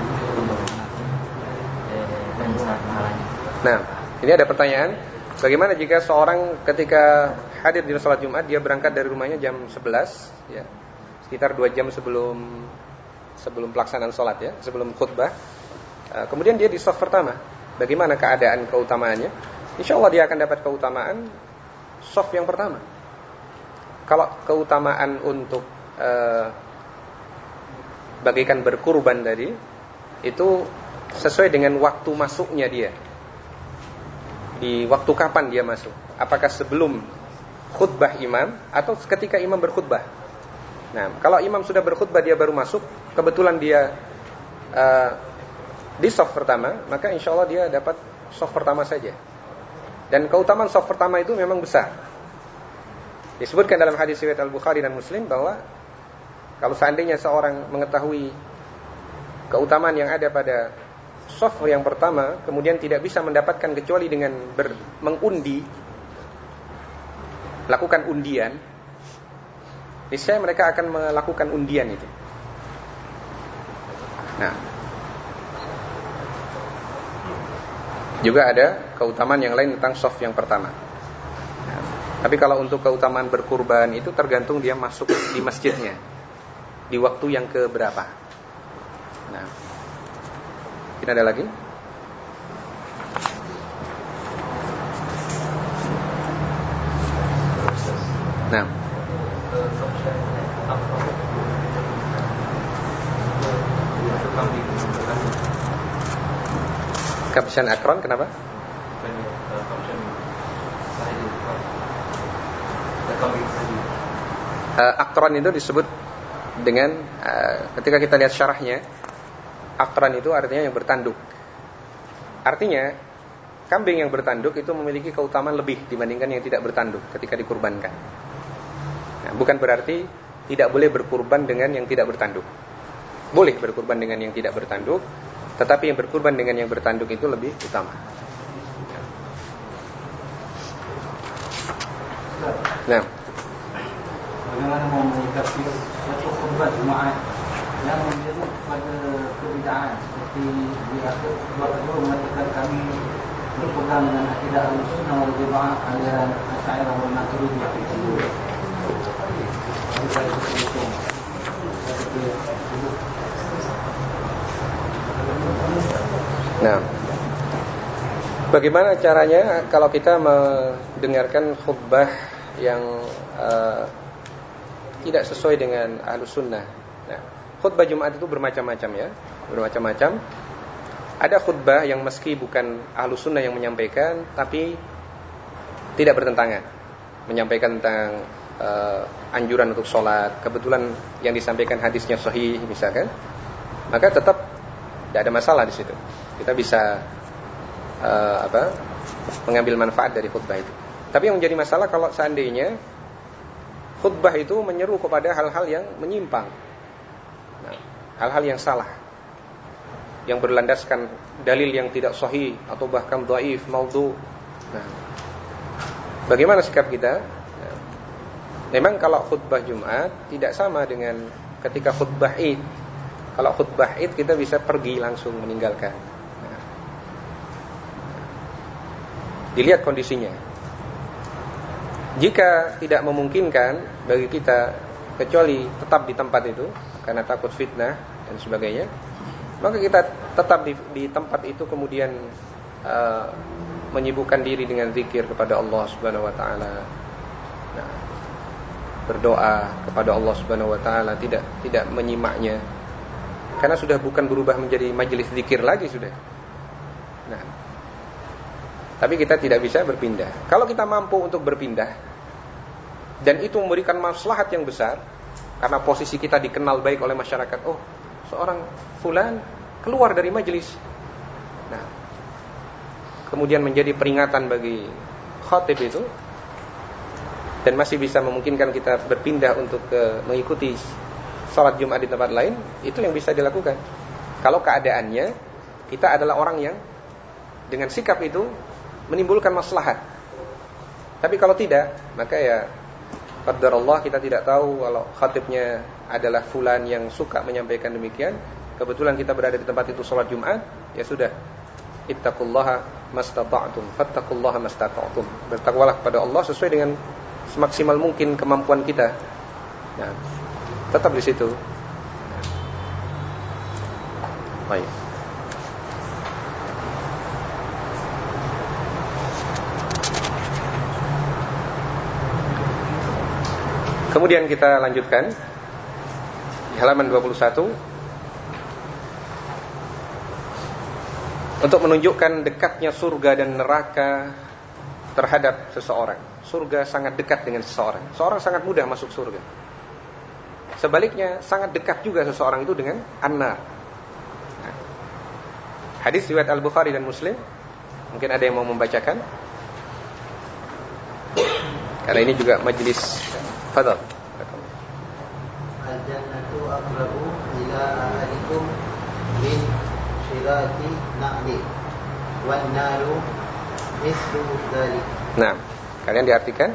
Dan saat mahalanya.
Nah, ini ada pertanyaan, bagaimana jika seorang ketika hadir di sholat Jumat dia berangkat dari rumahnya jam sebelas, ya, sekitar dua jam sebelum sebelum pelaksanaan sholat, ya, sebelum khutbah, kemudian dia di shaf pertama, bagaimana keadaan keutamaannya? Insya Allah dia akan dapat keutamaan shaf yang pertama. Kalau keutamaan untuk uh, bagaikan berkurban tadi itu sesuai dengan waktu masuknya dia. Di waktu kapan dia masuk? Apakah sebelum khutbah imam atau ketika imam berkhutbah? Nah, kalau imam sudah berkhutbah dia baru masuk, kebetulan dia uh, di shaf pertama, maka insya Allah dia dapat shaf pertama saja. Dan keutamaan shaf pertama itu memang besar. Disebutkan dalam hadis riwayat Al-Bukhari dan Muslim bahwa kalau seandainya seorang mengetahui keutamaan yang ada pada shaf yang pertama, kemudian tidak bisa mendapatkan kecuali dengan ber, mengundi, lakukan undian, niscaya mereka akan melakukan undian itu. Nah, juga ada keutamaan yang lain tentang shaf yang pertama. Nah, tapi kalau untuk keutamaan berkurban itu tergantung dia masuk di masjidnya di waktu yang keberapa. Nah, mungkin ada lagi? Nah, Kabshan akron kenapa? Uh, akron itu disebut dengan uh, ketika kita lihat syarahnya, akron itu artinya yang bertanduk. Artinya kambing yang bertanduk itu memiliki keutamaan lebih dibandingkan yang tidak bertanduk ketika dikurbankan. Nah, bukan berarti tidak boleh berkurban dengan yang tidak bertanduk. Boleh berkurban dengan yang tidak bertanduk, tetapi yang berkurban dengan yang bertanduk itu lebih utama. Nah,
bagaimana mau menyikapi suatu kurban Jumat yang menyeru pada perbedaan seperti di akhir kedua mengatakan kami berpegang dengan akidah Ahlussunnah wal Jamaah aliran Asy'ariyah wal Maturidiyah itu.
Nah, bagaimana caranya kalau kita mendengarkan khutbah yang uh, tidak sesuai dengan Ahlussunnah? Nah, khutbah Jumat itu bermacam-macam ya, bermacam-macam. Ada khutbah yang meski bukan Ahlussunnah yang menyampaikan, tapi tidak bertentangan, menyampaikan tentang uh, anjuran untuk sholat. Kebetulan yang disampaikan hadisnya sahih misalkan, maka tetap tidak ada masalah di situ. Kita bisa uh, apa, mengambil manfaat dari khutbah itu. Tapi yang menjadi masalah kalau seandainya khutbah itu menyeru kepada hal-hal yang menyimpang, nah, hal-hal yang salah, yang berlandaskan dalil yang tidak sahih atau bahkan dhaif, maudhu. Nah, bagaimana sikap kita? Nah, memang kalau khutbah Jumat tidak sama dengan ketika khutbah Id. Kalau khutbah Id kita bisa pergi langsung meninggalkan. Nah, dilihat kondisinya. Jika tidak memungkinkan bagi kita kecuali tetap di tempat itu karena takut fitnah dan sebagainya, maka kita tetap di, di tempat itu kemudian uh, menyibukkan diri dengan zikir kepada Allah Subhanahu wa taala. Nah, berdoa kepada Allah Subhanahu wa taala, tidak tidak menyimaknya. Karena sudah bukan berubah menjadi majelis zikir lagi sudah. Nah, tapi kita tidak bisa berpindah. Kalau kita mampu untuk berpindah dan itu memberikan maslahat yang besar, karena posisi kita dikenal baik oleh masyarakat, oh, seorang fulan keluar dari majelis. Nah, kemudian menjadi peringatan bagi khatib itu, dan masih bisa memungkinkan kita berpindah untuk ke, mengikuti salat Jumat di tempat lain, itu yang bisa dilakukan. Kalau keadaannya kita adalah orang yang dengan sikap itu menimbulkan maslahat. Tapi kalau tidak, maka ya qadarullah, kita tidak tahu kalau khatibnya adalah fulan yang suka menyampaikan demikian. Kebetulan kita berada di tempat itu salat Jumat, ya sudah. Ittaqullaha mastata'tum, fattaqullaha mastata'tum. Bertakwalah kepada Allah sesuai dengan semaksimal mungkin kemampuan kita. Nah, tetap di situ. Baik. Kemudian kita lanjutkan di halaman dua puluh satu. Untuk menunjukkan dekatnya surga dan neraka terhadap seseorang. Surga sangat dekat dengan seseorang. Seorang sangat mudah masuk surga. Sebaliknya sangat dekat juga seseorang itu dengan an-nar. Nah, hadis riwayat Al-Bukhari dan Muslim. Mungkin ada yang mau membacakan? Karena ini juga majelis. Fadhal.
Al-jannatu aqrabu ila ahadikum min shirati na'li wan naru mislu dzalik.
Nah, kalian diartikan?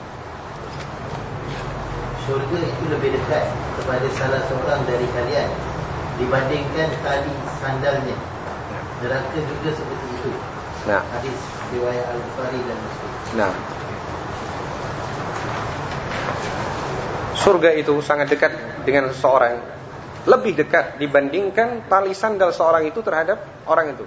Surga itu lebih dekat kepada salah seorang dari kalian dibandingkan tali sandalnya. Neraka juga seperti itu.
Nah,
hadis riwayat Al-Bukhari dan Muslim.
Nah, surga itu sangat dekat dengan seseorang, lebih dekat dibandingkan tali sandal seorang itu terhadap orang itu.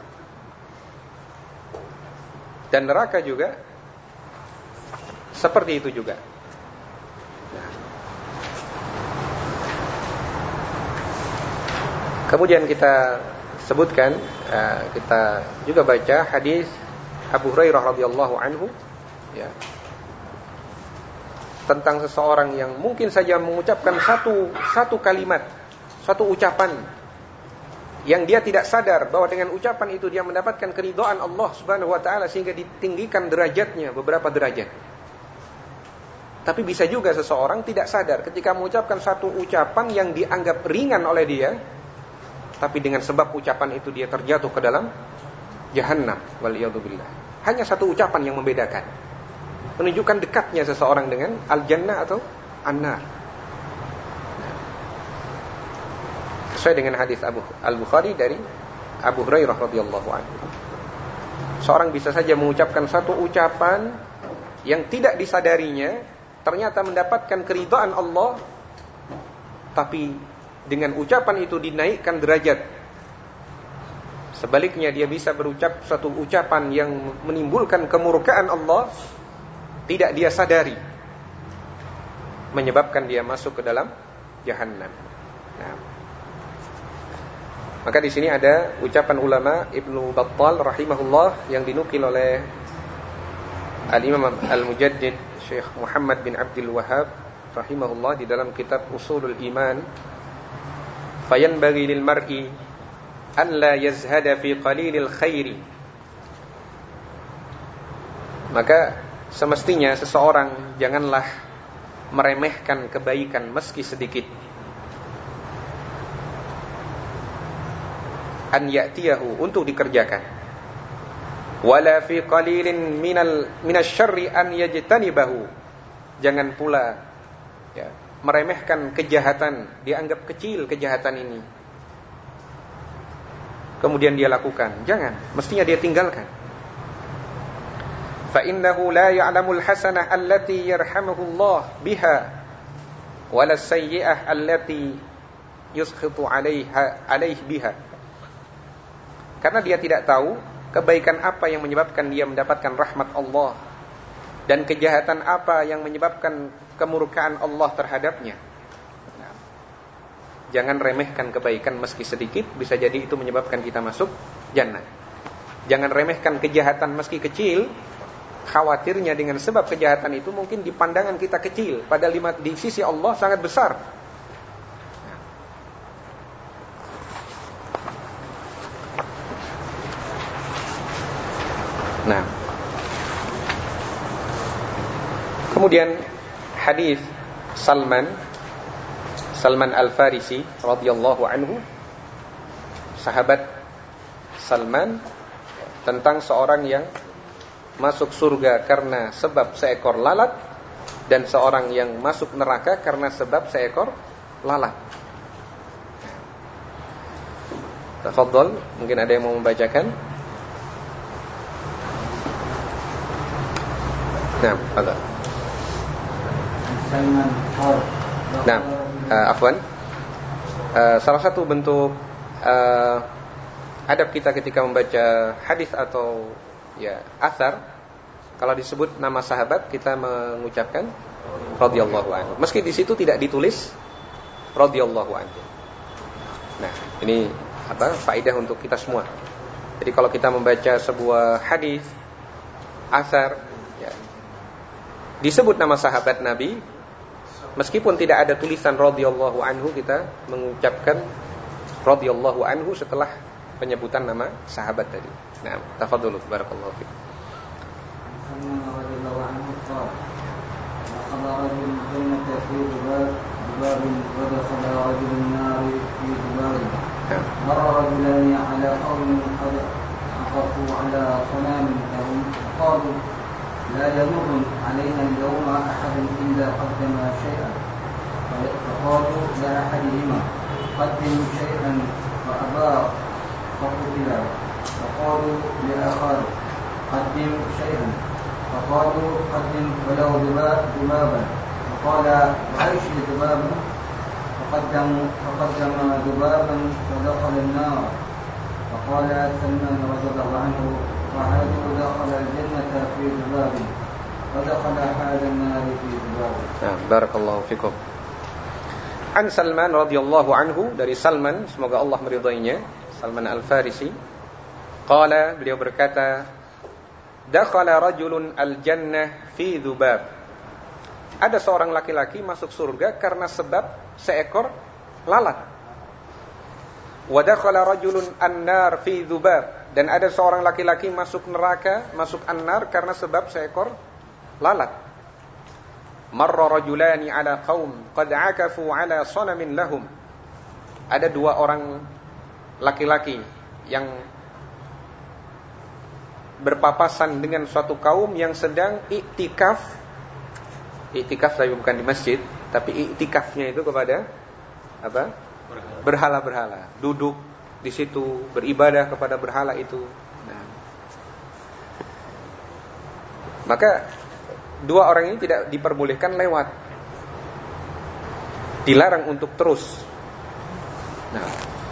Dan neraka juga seperti itu juga. Nah, Kemudian kita sebutkan, uh, kita juga baca hadis Abu Hurairah radhiyallahu anhu, ya, tentang seseorang yang mungkin saja mengucapkan satu satu kalimat, satu ucapan yang dia tidak sadar bahwa dengan ucapan itu dia mendapatkan keridhaan Allah Subhanahu wa taala sehingga ditinggikan derajatnya beberapa derajat. Tapi bisa juga seseorang tidak sadar ketika mengucapkan satu ucapan yang dianggap ringan oleh dia, tapi dengan sebab ucapan itu dia terjatuh ke dalam jahannam, waliyadzubillah. Hanya satu ucapan yang membedakan, menunjukkan dekatnya seseorang dengan al-jannah atau an-nar. Sesuai dengan hadis Abu Al-Bukhari dari Abu Hurairah radhiyallahu anhu. Seorang bisa saja mengucapkan satu ucapan yang tidak disadarinya ternyata mendapatkan keridhaan Allah, tapi dengan ucapan itu dinaikkan derajat. Sebaliknya dia bisa berucap satu ucapan yang menimbulkan kemurkaan Allah, tidak dia sadari, menyebabkan dia masuk ke dalam jahannam. Nah, maka di sini ada ucapan ulama Ibnu Battal rahimahullah yang dinukil oleh Al-Imam Al-Mujaddid Syekh Muhammad bin Abdul Wahhab rahimahullah di dalam kitab Ushulul Iman. Fayanbaghi lil mar'i an la yazhada fi qalilil khairi. Maka semestinya seseorang janganlah meremehkan kebaikan meski sedikit. An ya'tiyahu, untuk dikerjakan. Wala fi qalilin minal minasyarri an yajtanibahu. Jangan pula ya, meremehkan kejahatan, dianggap kecil kejahatan ini, kemudian dia lakukan. Jangan, mestinya dia tinggalkan. Fa innahu la ya'lamul hasanah allati yarhamuhullah biha wala sayyi'ah allati yuskhitu 'alaiha 'alaihi biha. Karena dia tidak tahu kebaikan apa yang menyebabkan dia mendapatkan rahmat Allah, dan kejahatan apa yang menyebabkan kemurkaan Allah terhadapnya. Nah, jangan remehkan kebaikan meski sedikit, bisa jadi itu menyebabkan kita masuk jannah. Jangan remehkan kejahatan meski kecil, khawatirnya dengan sebab kejahatan itu mungkin di pandangan kita kecil, padahal di sisi Allah sangat besar. Nah, kemudian hadis Salman Salman Al-Farisi radhiyallahu anhu, sahabat Salman, tentang seorang yang masuk surga karena sebab seekor lalat dan seorang yang masuk neraka karena sebab seekor lalat. Tafadhol, mungkin ada yang mau membacakan? Nah, ada. Nah, uh, afwan. Uh, salah satu bentuk uh, adab kita ketika membaca hadis atau ya athar, kalau disebut nama sahabat kita mengucapkan radhiyallahu anhu, meski di situ tidak ditulis radhiyallahu anhu. Nah, ini apa faedah untuk kita semua. Jadi kalau kita membaca sebuah hadis, athar, ya, disebut nama sahabat Nabi, meskipun tidak ada tulisan radhiyallahu anhu, kita mengucapkan radhiyallahu anhu setelah penyebutan nama sahabat tadi. Nah, tafadholu, barakallahu fiik.
radhiyallahu anhu qala qala rajulun jannata fi dubabin wa dakhala rajulun nar fi dubabin marra rajulani ala qawmin qad aqafu ala qanamin lahum qalu la yamurru alayna al-yawma ahadun illa qaddama shay'an faqalu la ahadihima qaddim shay'an fa aba فقتل فقالوا لآخر قدم شيئا فقالوا قدم ولو ذبابا فقال عيش ذبابا فقدم فقدم ذبابا فدخل النار فقال سلمان رضي الله عنه وهذا دخل الجنة في ذباب ودخل هذا النار في ذباب.
بارك الله فيكم. An Salman radhiyallahu anhu, dari Salman, semoga Allah meridainya, Salman Al-Farisi, qala, beliau berkata, dakhala rajulun al-jannah fi dhubab. Ada seorang laki-laki masuk surga karena sebab seekor lalat. Wa dakhala rajulun an-nar fi dhubab. Dan ada seorang laki-laki masuk neraka, masuk an-nar karena sebab seekor lalat. Marra rajulani ala qaum qad akafu ala sanamin lahum. Ada dua orang laki-laki yang berpapasan dengan suatu kaum yang sedang iktikaf. Iktikaf tapi bukan di masjid, tapi iktikafnya itu kepada apa? Berhala-berhala. Duduk di situ beribadah kepada berhala itu. Nah. Maka dua orang ini tidak diperbolehkan lewat, dilarang untuk terus. Nah,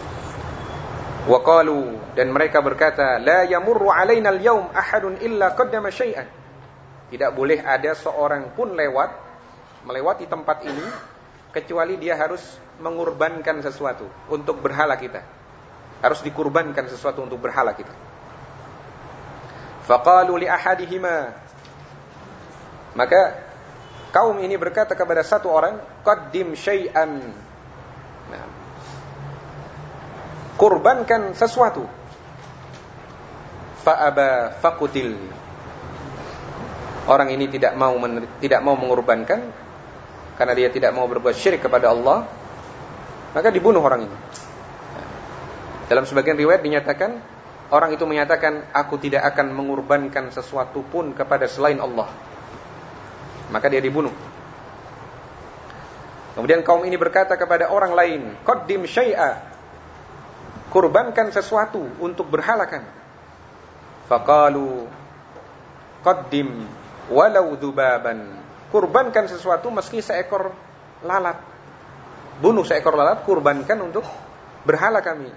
waqalu, dan mereka berkata, la yamurru alaina al-yawm ahadun illa qaddama syai'an. Tidak boleh ada seorang pun lewat melewati tempat ini kecuali dia harus mengorbankan sesuatu untuk berhala kita. Harus dikurbankan sesuatu untuk berhala kita. Faqalu li ahadihima, maka kaum ini berkata kepada satu orang, qaddim syai'an. Nah, kurbankan sesuatu. Fa'aba faqutil. Orang ini tidak mau men- tidak mau mengorbankan karena dia tidak mau berbuat syirik kepada Allah, maka dibunuh orang ini. Nah, dalam sebagian riwayat dinyatakan, orang itu menyatakan, aku tidak akan mengorbankan sesuatu pun kepada selain Allah. Maka dia dibunuh. Kemudian kaum ini berkata kepada orang lain, qaddim syai'a, kurbankan sesuatu untuk berhalakan. Faqalu qaddim walau dhubaban, kurbankan sesuatu meski seekor lalat. Bunuh seekor lalat, kurbankan untuk berhala kami.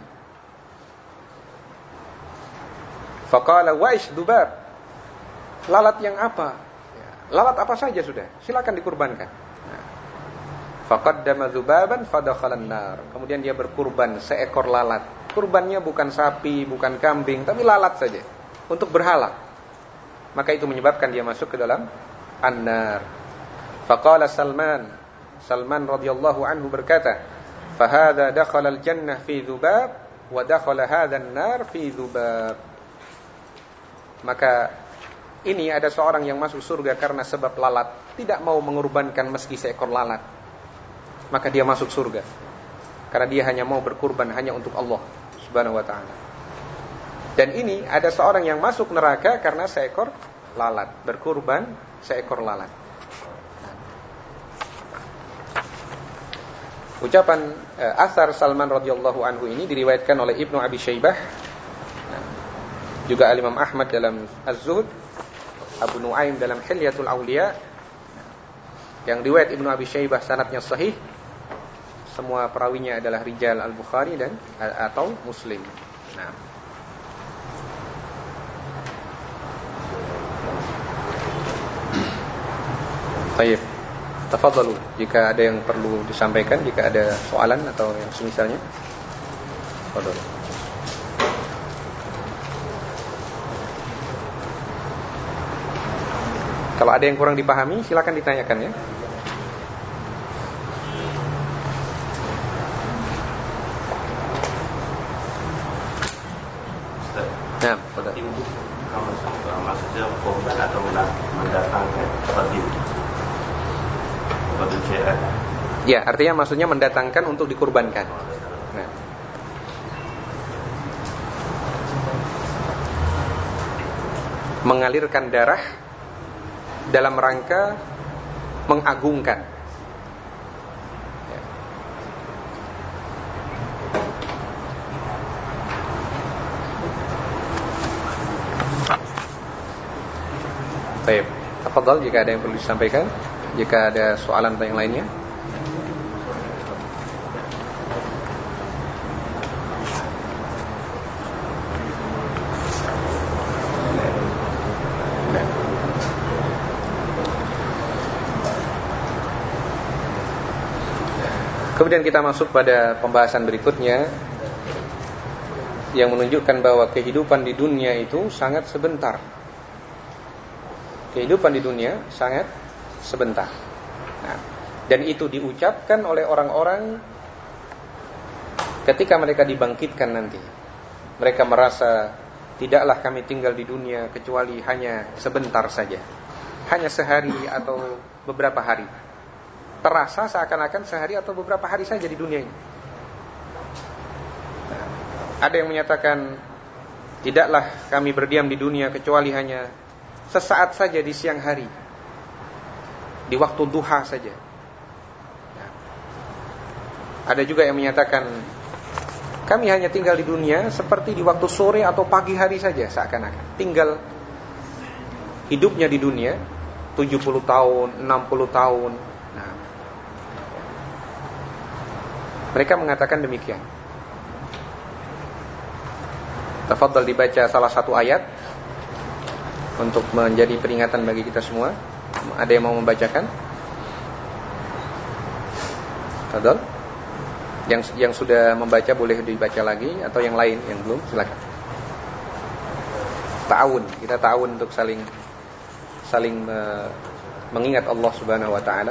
Faqala wa'ish dhubab, lalat yang apa? Lalat apa saja sudah, silakan dikurbankan. Nah. Faqaddama dzubaban fadakhalan nar. Kemudian dia berkurban seekor lalat. Kurbannya bukan sapi, bukan kambing, tapi lalat saja untuk berhala. Maka itu menyebabkan dia masuk ke dalam an-nar. Faqala Salman, Salman radhiyallahu anhu berkata, fa hadza dakhala al-jannah fi dzubab wa dakhala hadza an-nar fi dzubab. Maka ini ada seorang yang masuk surga karena sebab lalat, tidak mau mengorbankan meski seekor lalat. Maka dia masuk surga karena dia hanya mau berkurban hanya untuk Allah Subhanahu wa ta'ala. Dan ini ada seorang yang masuk neraka karena seekor lalat, berkurban seekor lalat. Ucapan uh, asar Salman radhiyallahu anhu ini diriwayatkan oleh Ibnu Abi Syaibah, juga Al-Imam Ahmad dalam Az-Zuhd, Abu Nuaim dalam Hilyatul Auliya. Yang riwayat Ibnu Abi Syaibah sanadnya sahih. Semua perawinya adalah rijal Al-Bukhari dan atau Muslim. Nah. Baik. Tafadhalu, jika ada yang perlu disampaikan, jika ada soalan atau yang semisalnya. Tafadhalu. Kalau ada yang kurang dipahami, silakan ditanyakan ya. Nah, pada
maksudnya korban atau mendatangkan qadim. Qadim syai'an.
Ya, artinya maksudnya mendatangkan untuk dikurbankan. Nah. Mengalirkan darah dalam rangka mengagungkan. Ya. Baik, tafadhal jika ada yang perlu disampaikan, jika ada soalan atau yang lainnya. Kemudian kita masuk pada pembahasan berikutnya yang menunjukkan bahwa kehidupan di dunia itu sangat sebentar. Kehidupan di dunia sangat sebentar. Nah, dan itu diucapkan oleh orang-orang ketika mereka dibangkitkan nanti. Mereka merasa tidaklah kami tinggal di dunia kecuali hanya sebentar saja, hanya sehari atau beberapa hari. Terasa seakan-akan sehari atau beberapa hari saja di dunia ini. Nah, ada yang menyatakan tidaklah kami berdiam di dunia kecuali hanya sesaat saja di siang hari, di waktu duha saja. Nah, ada juga yang menyatakan kami hanya tinggal di dunia seperti di waktu sore atau pagi hari saja, seakan-akan tinggal hidupnya di dunia tujuh puluh tahun, enam puluh tahun. Nah, mereka mengatakan demikian. Tafadhal dibaca salah satu ayat untuk menjadi peringatan bagi kita semua. Ada yang mau membacakan? Tafadhal. Yang yang sudah membaca boleh dibaca lagi, atau yang lain yang belum silakan. Ta'awun, kita ta'awun untuk saling saling uh, mengingat Allah Subhanahu wa taala.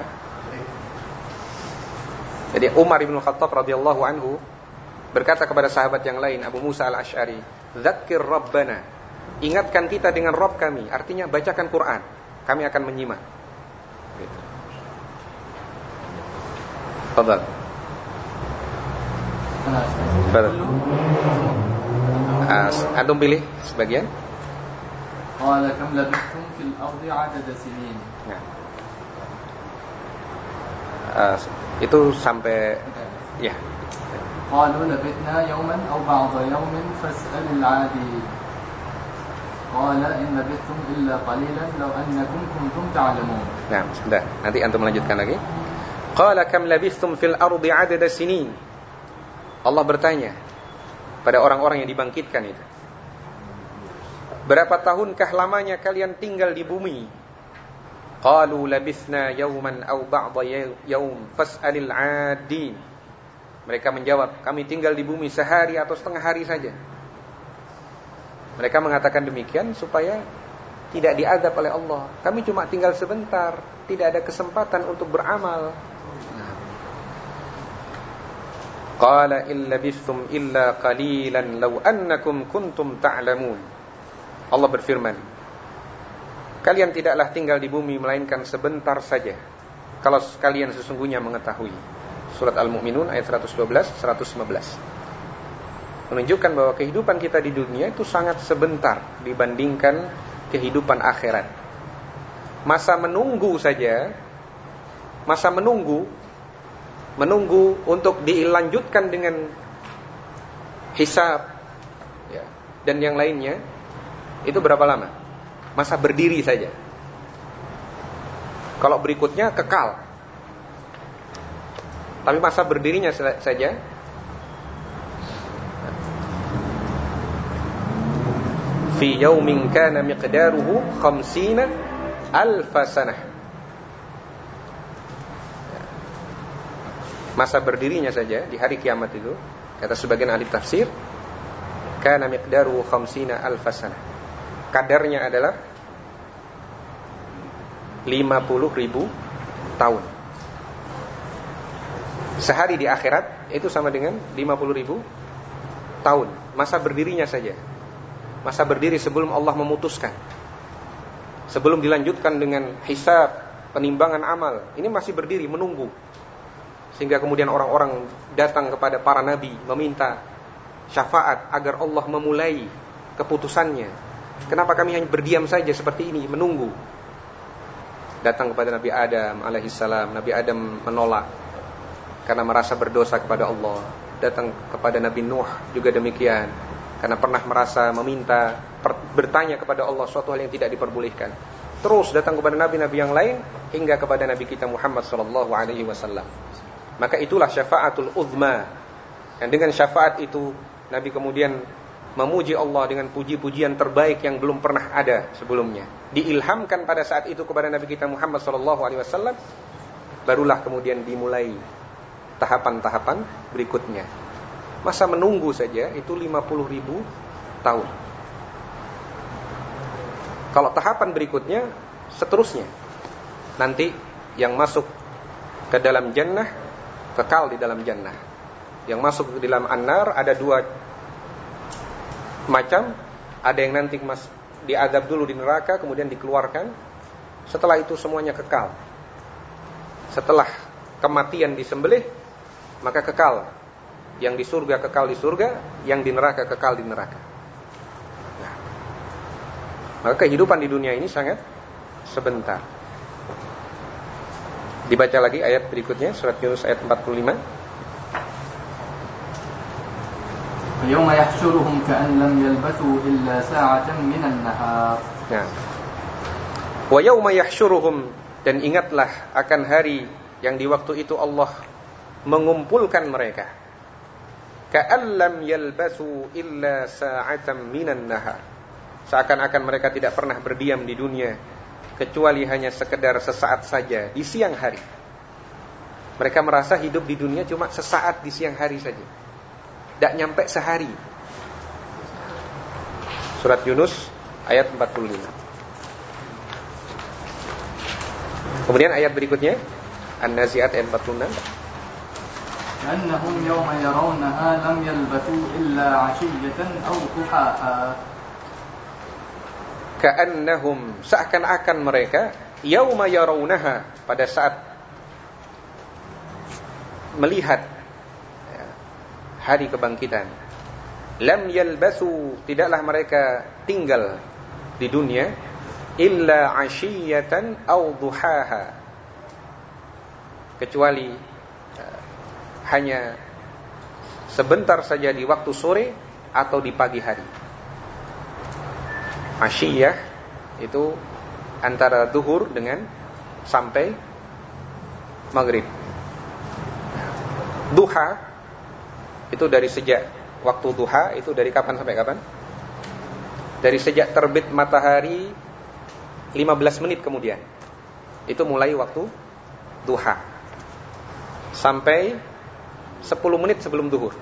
Jadi Umar bin Khattab radhiyallahu anhu berkata kepada sahabat yang lain, Abu Musa al-Asy'ari, "Dzakkir Rabbana." Ingatkan kita dengan Rabb kami, artinya bacakan Quran, kami akan menyimak. Gitu. Fadhal. Fadhal. As, antum pilih sebagian.
Qala kam labithtum fil ardi 'adada sinin.
Nah. Uh, itu sampai ya.
Qalu labithna yawman aw ba'da yawmin fas'al al-'adi. Qala in labithtum illa qalilan law annakum kuntum ta'lamun.
Nah, sudah. Nanti antum melanjutkan lagi. Qala kam labithtum fil ardi 'adada sinin. Allah bertanya pada orang-orang yang dibangkitkan itu, berapa tahunkah lamanya kalian tinggal di bumi? Qalu labithna yawman aw ba'da yawm fas'alil 'adin. Mereka menjawab, kami tinggal di bumi sehari atau setengah hari saja. Mereka mengatakan demikian supaya tidak diazab oleh Allah. Kami cuma tinggal sebentar, tidak ada kesempatan untuk beramal. Qala in labithtum illa qalilan law annakum kuntum ta'lamun. Allah berfirman, kalian tidaklah tinggal di bumi melainkan sebentar saja, kalau kalian sesungguhnya mengetahui. Surat Al-Mu'minun ayat seratus dua belas seratus lima belas. Menunjukkan bahwa kehidupan kita di dunia itu sangat sebentar dibandingkan kehidupan akhirat. Masa menunggu saja, masa menunggu menunggu untuk dilanjutkan dengan hisab ya, dan yang lainnya, itu berapa lama? Masa berdiri saja. Kalau berikutnya kekal, tapi masa berdirinya saja fi yaumin kana miqdaruhu khamsina alfa sanah. Masa berdirinya saja di hari kiamat itu, kata sebagian ahli tafsir, kana miqdaruhu khamsina alfa sanah. Kadarnya adalah lima puluh ribu tahun. Sehari di akhirat itu sama dengan lima puluh ribu tahun. Masa berdirinya saja. Masa berdiri sebelum Allah memutuskan, sebelum dilanjutkan dengan hisab, penimbangan amal. Ini masih berdiri menunggu, sehingga kemudian orang-orang datang kepada para nabi meminta syafaat agar Allah memulai keputusannya. Kenapa kami hanya berdiam saja seperti ini menunggu? Datang kepada Nabi Adam alaihissalam. Nabi Adam menolak karena merasa berdosa kepada Allah. Datang kepada Nabi Nuh juga demikian, karena pernah merasa meminta, bertanya kepada Allah suatu hal yang tidak diperbolehkan. Terus datang kepada nabi-nabi yang lain hingga kepada Nabi kita Muhammad sallallahu alaihi wasallam. Maka itulah syafaatul uzma. Dan dengan syafaat itu Nabi kemudian memuji Allah dengan puji-pujian terbaik yang belum pernah ada sebelumnya. Diilhamkan pada saat itu kepada Nabi kita Muhammad sallallahu alaihi wasallam, barulah kemudian dimulai tahapan-tahapan berikutnya. Masa menunggu saja itu lima puluh ribu tahun. Kalau tahapan berikutnya seterusnya, nanti yang masuk ke dalam jannah kekal di dalam jannah. Yang masuk ke dalam an-nar ada dua macam. Ada yang nanti mas diazab dulu di neraka kemudian dikeluarkan. Setelah itu semuanya kekal. Setelah kematian disembelih maka kekal. Yang di surga kekal di surga, yang di neraka kekal di neraka. Nah, maka kehidupan di dunia ini sangat sebentar. Dibaca lagi ayat berikutnya, surat Yunus ayat empat puluh lima.
Yauma yahsyuruhum ka'an lam yalbathu illa sa'atan minan nahar.
Nah. Wa yauma yahsyuruhum, dan ingatlah akan hari yang di waktu itu Allah mengumpulkan mereka. Ka'an lam yalbathu illa sa'atan minan nahar. Seakan-akan mereka tidak pernah berdiam di dunia kecuali hanya sekedar sesaat saja di siang hari. Mereka merasa hidup di dunia cuma sesaat di siang hari saja, tidak nyampe sehari. Surat Yunus ayat empat puluh lima. Kemudian ayat berikutnya An-Nazi'at ayat empat puluh enam.
Annahum yawma yarawnaha lam yalbathu illa 'ashiyatan aw duhaha.
Ka'annahum, seakan-akan mereka yauma yarawnaha, pada saat melihat hari kebangkitan, lam yalbasu, tidaklah mereka tinggal di dunia illa 'ashiyatan aw duhaha, kecuali uh, hanya sebentar saja di waktu sore atau di pagi hari. Asyiyah itu antara zuhur dengan sampai maghrib. Duha itu dari sejak waktu duha, itu dari kapan sampai kapan? Dari sejak terbit matahari lima belas menit kemudian, itu mulai waktu duha, sampai sepuluh menit sebelum zuhur,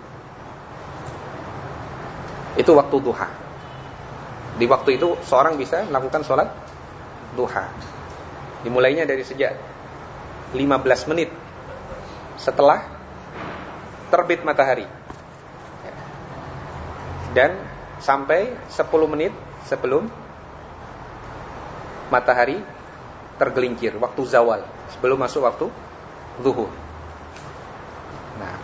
itu waktu duha. Di waktu itu seorang bisa melakukan sholat duha. Dimulainya dari sejak lima belas menit setelah terbit matahari dan sampai sepuluh menit sebelum matahari tergelincir, waktu zawal, sebelum masuk waktu zuhur. Nah,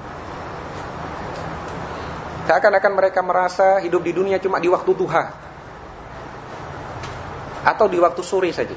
seakan-akan mereka merasa hidup di dunia cuma di waktu duha atau di waktu sore saja.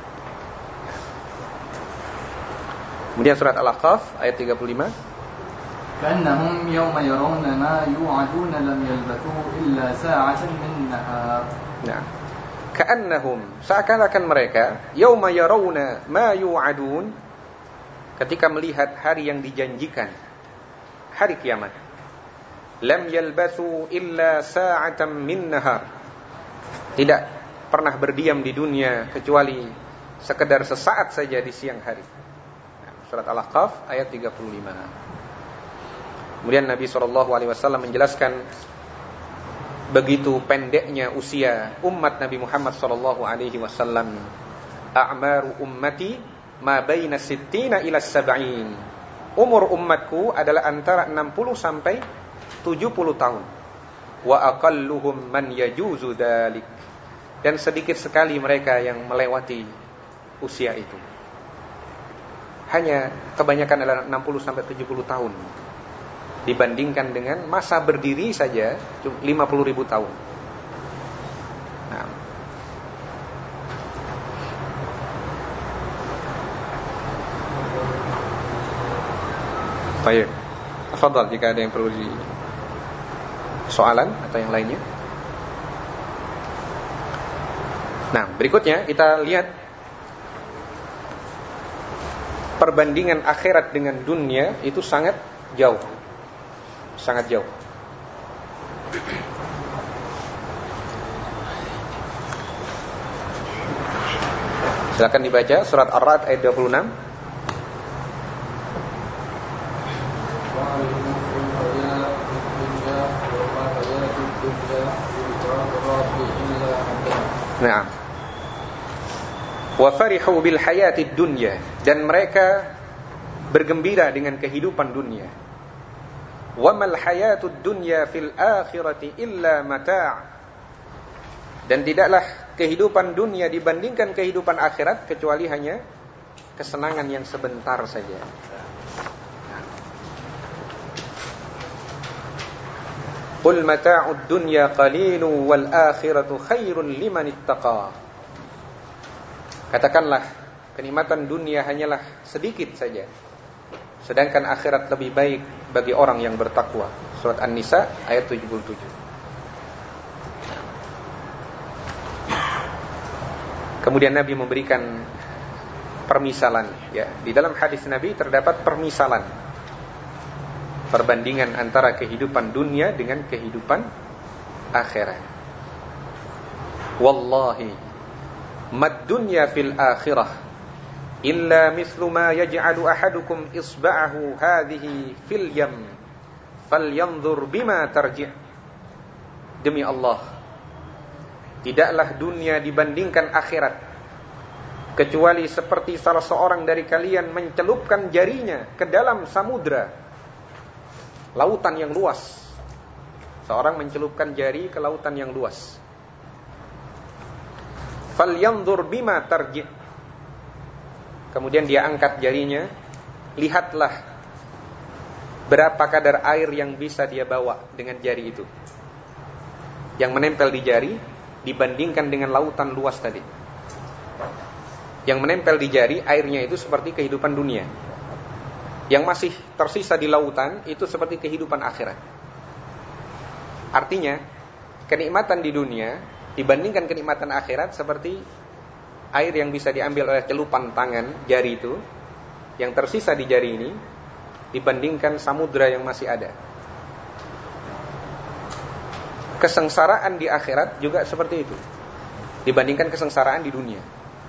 Kemudian surat Al-Ahqaf ayat tiga puluh lima.
Ka'annahum yawma yarawna ma yu'aduna lam yalbathu illa sa'atan min nahar.
Nah, ka'annahum, seakan-akan mereka yawma yarawna ma yu'adun, ketika melihat hari yang dijanjikan, hari kiamat, lam yalbathu illa sa'atan min nahar, tidak pernah berdiam di dunia kecuali sekedar sesaat saja di siang hari. Nah, surat Al-Ahqaf ayat tiga puluh lima. Kemudian Nabi shallallahu alaihi wasallam menjelaskan begitu pendeknya usia umat Nabi Muhammad shallallahu alaihi wasallam. A'maru ummati ma baina sittina ila sab'in. Umur umatku adalah antara enam puluh sampai tujuh puluh tahun. Wa aqalluhum man yajuzu dzalik. Dan sedikit sekali mereka yang melewati usia itu. Hanya kebanyakan adalah enam puluh sampai tujuh puluh tahun, dibandingkan dengan masa berdiri saja lima puluh ribu tahun. Nah. Baik. Tafadhal jika ada yang perlu di soalan atau yang lainnya. Nah, berikutnya kita lihat perbandingan akhirat dengan dunia itu sangat jauh. Sangat jauh. Silakan dibaca surat Ar-Ra'd ayat dua puluh enam. Nah, wa farihu bil hayatid dunya, dan mereka bergembira dengan kehidupan dunia. Wa mal hayatud dunya fil akhirati illa mata', dan tidaklah kehidupan dunia dibandingkan kehidupan akhirat kecuali hanya kesenangan yang sebentar saja. Qul mata'ud dunya qalilun wal akhiratu khairun liman ittaqa. Katakanlah, kenikmatan dunia hanyalah sedikit saja, sedangkan akhirat lebih baik bagi orang yang bertakwa. Surat An-Nisa ayat tujuh puluh tujuh. Kemudian Nabi memberikan permisalan, ya. Di dalam hadis Nabi terdapat permisalan, perbandingan antara kehidupan dunia dengan kehidupan akhirat. Wallahi mad dunya fil akhirah illa mithlu ma yaj'alu ahadukum isba'ahu hadhihi fil yam falyanzur bima tarji'. Demi Allah, tidaklah dunia dibandingkan akhirat kecuali seperti salah seorang dari kalian mencelupkan jarinya ke dalam samudra, lautan yang luas. Seorang mencelupkan jari ke lautan yang luas. Falyanzur bima tarji'. Kemudian dia angkat jarinya, lihatlah berapa kadar air yang bisa dia bawa dengan jari itu, yang menempel di jari dibandingkan dengan lautan luas tadi. Yang menempel di jari airnya itu seperti kehidupan dunia, yang masih tersisa di lautan itu seperti kehidupan akhirat. Artinya, kenikmatan di dunia dibandingkan kenikmatan akhirat seperti air yang bisa diambil oleh celupan tangan jari itu, yang tersisa di jari ini, dibandingkan samudra yang masih ada. Kesengsaraan di akhirat juga seperti itu, dibandingkan kesengsaraan di dunia.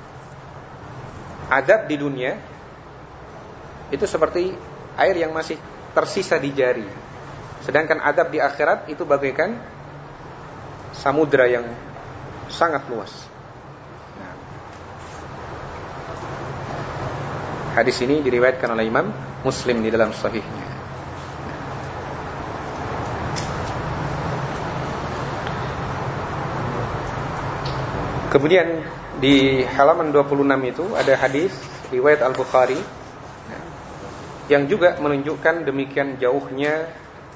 Adab di dunia itu seperti air yang masih tersisa di jari, sedangkan adab di akhirat itu bagaikan samudra yang sangat luas. Nah, hadis ini diriwayatkan oleh Imam Muslim di dalam sahihnya. Kemudian di halaman dua puluh enam itu ada hadis riwayat Al-Bukhari yang juga menunjukkan demikian jauhnya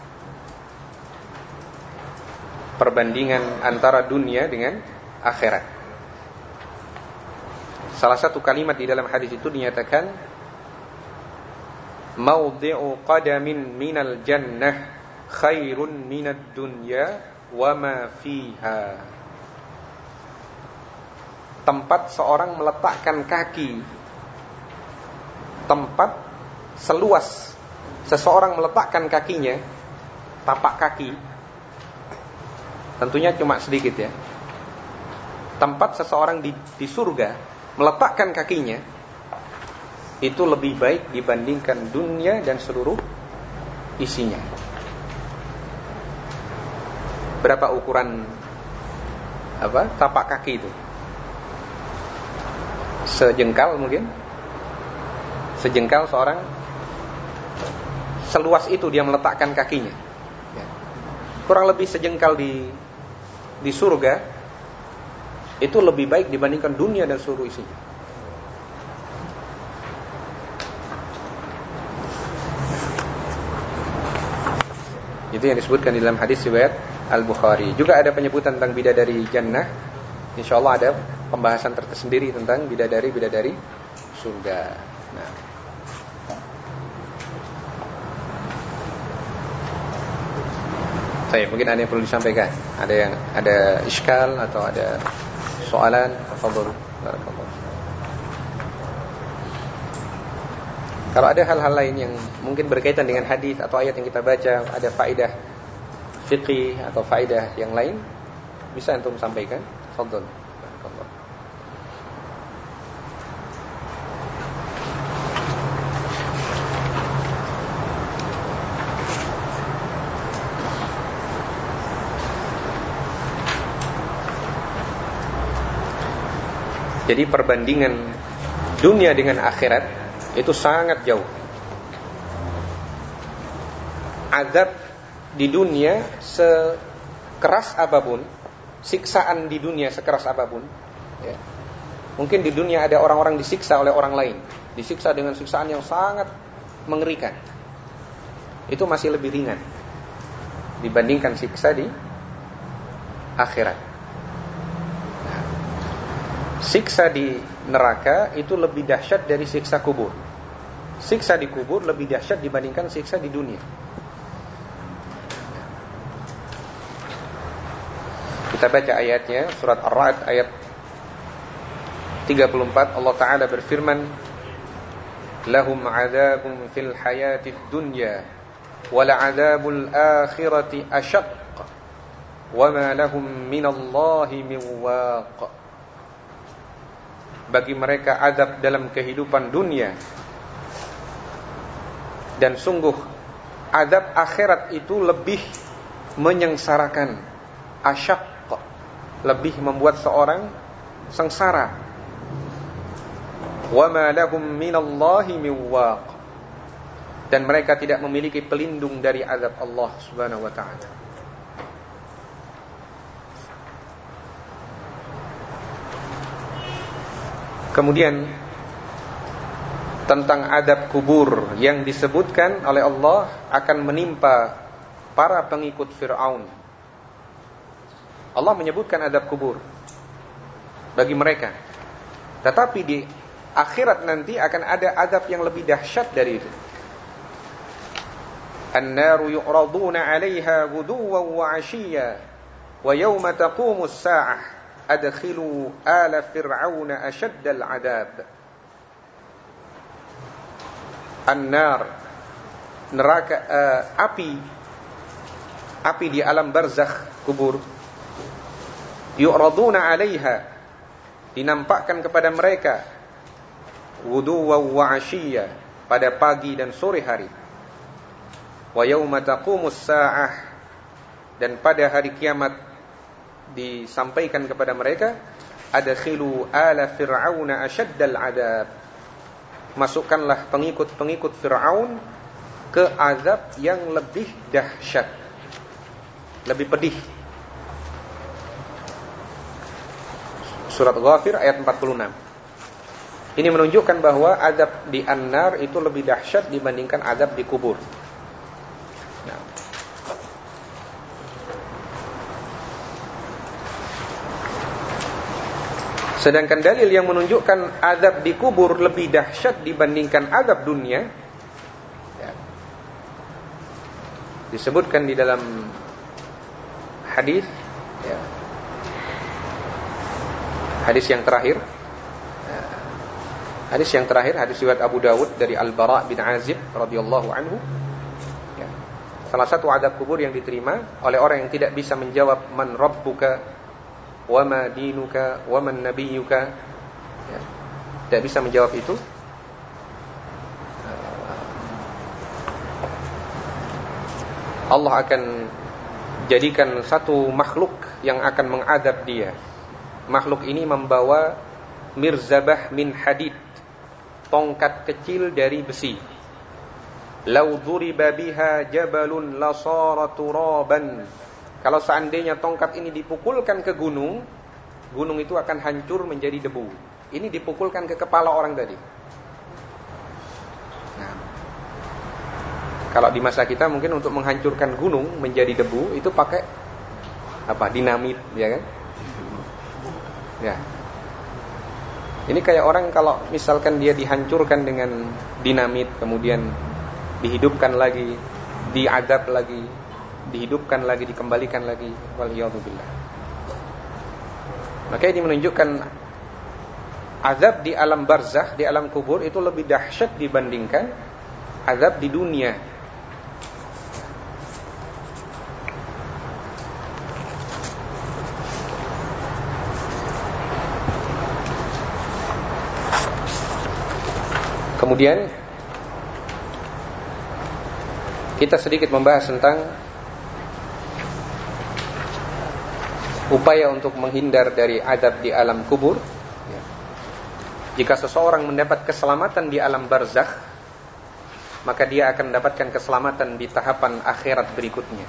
perbandingan antara dunia dengan akhirat. Salah satu kalimat di dalam hadis itu dinyatakan maudhi'u qadamin minal jannah khairun minad dunya wa ma fiha. Tempat seorang meletakkan kaki, tempat seluas seseorang meletakkan kakinya, tapak kaki, tentunya cuma sedikit ya. Tempat seseorang di, di surga meletakkan kakinya itu lebih baik dibandingkan dunia dan seluruh isinya. Berapa ukuran apa tapak kaki itu? Sejengkal mungkin. Sejengkal seorang, seluas itu dia meletakkan kakinya. Ya. Kurang lebih sejengkal di di surga itu lebih baik dibandingkan dunia dan seluruh isinya. Itu yang disebutkan di dalam hadis riwayat Al-Bukhari. Juga ada penyebutan tentang bidadari jannah. Insyaallah ada pembahasan tersendiri tentang bidadari-bidadari surga. Nah. Saya mungkin ada yang perlu disampaikan. Ada yang ada iskal atau ada soalan? Tafadhol. Barakallahu. Kalau ada hal-hal lain yang mungkin berkaitan dengan hadis atau ayat yang kita baca, ada faedah fiqih atau faedah yang lain, bisa antum sampaikan. Tafadhol. Barakallahu. Jadi perbandingan dunia dengan akhirat itu sangat jauh. Azab di dunia sekeras apapun, siksaan di dunia sekeras apapun, ya. Mungkin di dunia ada orang-orang disiksa oleh orang lain, disiksa dengan siksaan yang sangat mengerikan. Itu masih lebih ringan dibandingkan siksa di akhirat. Nah, siksa di neraka itu lebih dahsyat dari siksa kubur. Siksa di kubur lebih dahsyat dibandingkan siksa di dunia. Kita baca ayatnya, surat Ar-Ra'd ayat tiga puluh empat. Allah Ta'ala berfirman, lahum adzabun fil hayatid dunya wala adzabul akhirati asyaq wama lahum minallahi min waq. Bagi mereka azab dalam kehidupan dunia, dan sungguh azab akhirat itu lebih menyengsarakan, asyaq, lebih membuat seorang sengsara. Wama lahum minallahi min waq. Dan mereka tidak memiliki pelindung dari azab Allah Subhanahu wa ta'ala. Kemudian tentang azab kubur yang disebutkan oleh Allah akan menimpa para pengikut Fir'aun. Allah menyebutkan azab kubur bagi mereka. Tetapi di akhirat nanti akan ada azab yang lebih dahsyat dari itu. An-naru yu'raduna 'alaiha ghuduwan wa 'ashiyya wa yawma taqumu as-sa'ah adkhilu ala fir'auna ashaddal 'adab. An-nar, neraka, uh, api api di alam barzakh kubur. Yu'raduna 'alaiha, dinampakkan kepada mereka, ghuduwan wa 'ashiyya, pada pagi dan sore hari. Wa yauma taqumus sa'ah, dan pada hari kiamat disampaikan kepada mereka, adkhilu ala fir'auna ashaddal 'adab. Masukkanlah pengikut-pengikut Fir'aun ke azab yang lebih dahsyat, lebih pedih. Surat Ghafir ayat empat puluh enam. Ini menunjukkan bahwa azab di an-nar itu lebih dahsyat dibandingkan azab di kubur. Nah. Sedangkan dalil yang menunjukkan azab di kubur lebih dahsyat dibandingkan azab dunia, ya, disebutkan di dalam hadis, ya, hadis yang terakhir, hadis yang terakhir, hadis riwayat Abu Dawud dari Al-Bara' bin Azib radhiyallahu anhu. Ya. Salah satu azab kubur yang diterima oleh orang yang tidak bisa menjawab man rabbuka wa ma dinuka wa man nabiyyuka, ya, tidak bisa menjawab itu. Allah akan jadikan satu makhluk yang akan mengadab dia. Makhluk ini membawa mirzabah min hadid, tongkat kecil dari besi. Lau duriba biha jabalun lasara turaban. Kalau seandainya tongkat ini dipukulkan ke gunung, gunung itu akan hancur menjadi debu. Ini dipukulkan ke kepala orang tadi. Nah, kalau di masa kita mungkin untuk menghancurkan gunung menjadi debu itu pakai apa? Dinamit, ya kan? Ya. Ini kayak orang kalau misalkan dia dihancurkan dengan dinamit, kemudian dihidupkan lagi, diadab lagi, dihidupkan lagi, dikembalikan lagi. Waliyadzubillah. Maka ini menunjukkan azab di alam barzakh, di alam kubur itu lebih dahsyat dibandingkan azab di dunia. Kemudian kita sedikit membahas tentang upaya untuk menghindar dari azab di alam kubur. Jika seseorang mendapat keselamatan di alam barzakh, maka dia akan mendapatkan keselamatan di tahapan akhirat berikutnya.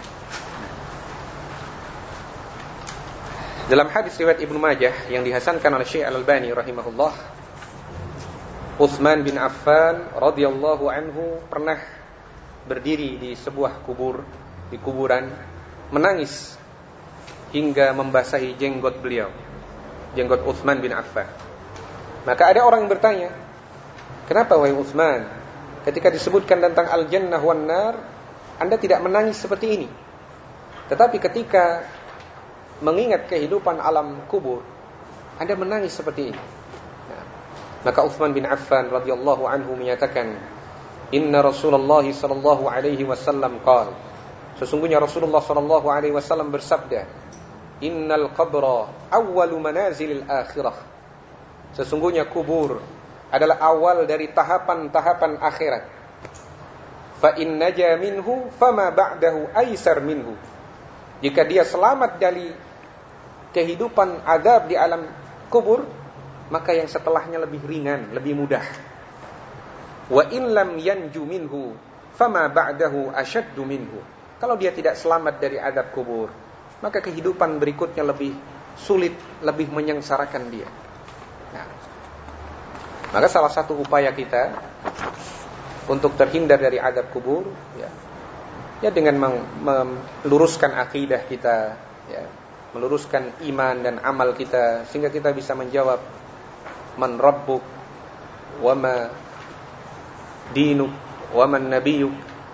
Dalam hadis riwayat Ibnu Majah yang dihasankan oleh Syekh Al-Albani rahimahullah, Utsman bin Affan radhiyallahu anhu pernah berdiri di sebuah kubur, di kuburan, menangis hingga membasahi jenggot beliau, jenggot Utsman bin Affan. Maka ada orang yang bertanya, kenapa wahai Utsman, ketika disebutkan tentang al-jannah wan nar, Anda tidak menangis seperti ini, tetapi ketika mengingat kehidupan alam kubur, Anda menangis seperti ini? Nah, maka Utsman bin Affan radhiyallahu anhu menyatakan, Inna Rasulullah sallallahu alaihi wasallam qala, sesungguhnya Rasulullah sallallahu alaihi wasallam bersabda, Innal qabra awwalu manazilil akhirah. Sesungguhnya kubur adalah awal dari tahapan-tahapan akhirat. Fa in naja minhu fama ba'dahu aisar minhu. Jika dia selamat dari kehidupan azab di alam kubur, maka yang setelahnya lebih ringan, lebih mudah. Wa in lam yanju minhu fama ba'dahu ashaddu minhu. Kalau dia tidak selamat dari azab kubur, maka kehidupan berikutnya lebih sulit, lebih menyengsarakan dia. Nah, maka salah satu upaya kita untuk terhindar dari azab kubur, ya, ya dengan meluruskan akidah kita, ya, meluruskan iman dan amal kita, sehingga kita bisa menjawab man rabbuk, wa ma dinuk, wa man nabiyuk.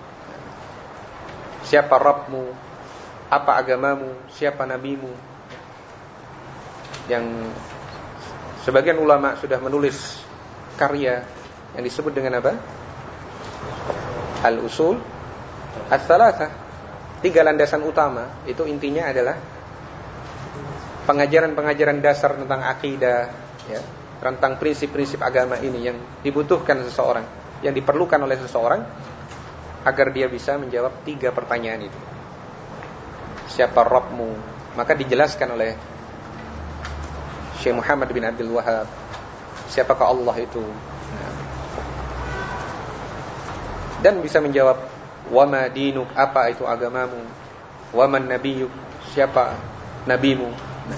Siapa Rabbmu, apa agamamu, siapa nabimu. Yang sebagian ulama sudah menulis karya yang disebut dengan apa? Al-usul Ats-Tsalatsah. Tiga landasan utama. Itu intinya adalah pengajaran-pengajaran dasar tentang akidah, ya, tentang prinsip-prinsip agama ini yang dibutuhkan seseorang, yang diperlukan oleh seseorang agar dia bisa menjawab tiga pertanyaan itu. Siapa Rabbmu? Maka dijelaskan oleh Syekh Muhammad bin Abdul Wahhab, siapakah Allah itu? Dan bisa menjawab wa ma dinuk, apa itu agamamu? Wa man nabiyuk, siapa nabimu? Nah,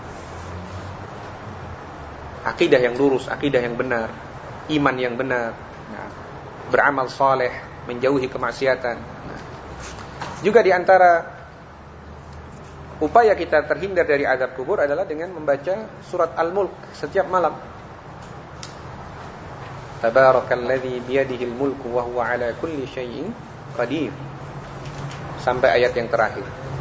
akidah yang lurus, akidah yang benar, iman yang benar, nah, beramal saleh, menjauhi kemaksiatan. Nah, juga di antara upaya kita terhindar dari azab kubur adalah dengan membaca surat Al-Mulk setiap malam. Tabarakalladzi biyadihil mulku wa huwa ala kulli syai'in qadir, sampai ayat yang terakhir.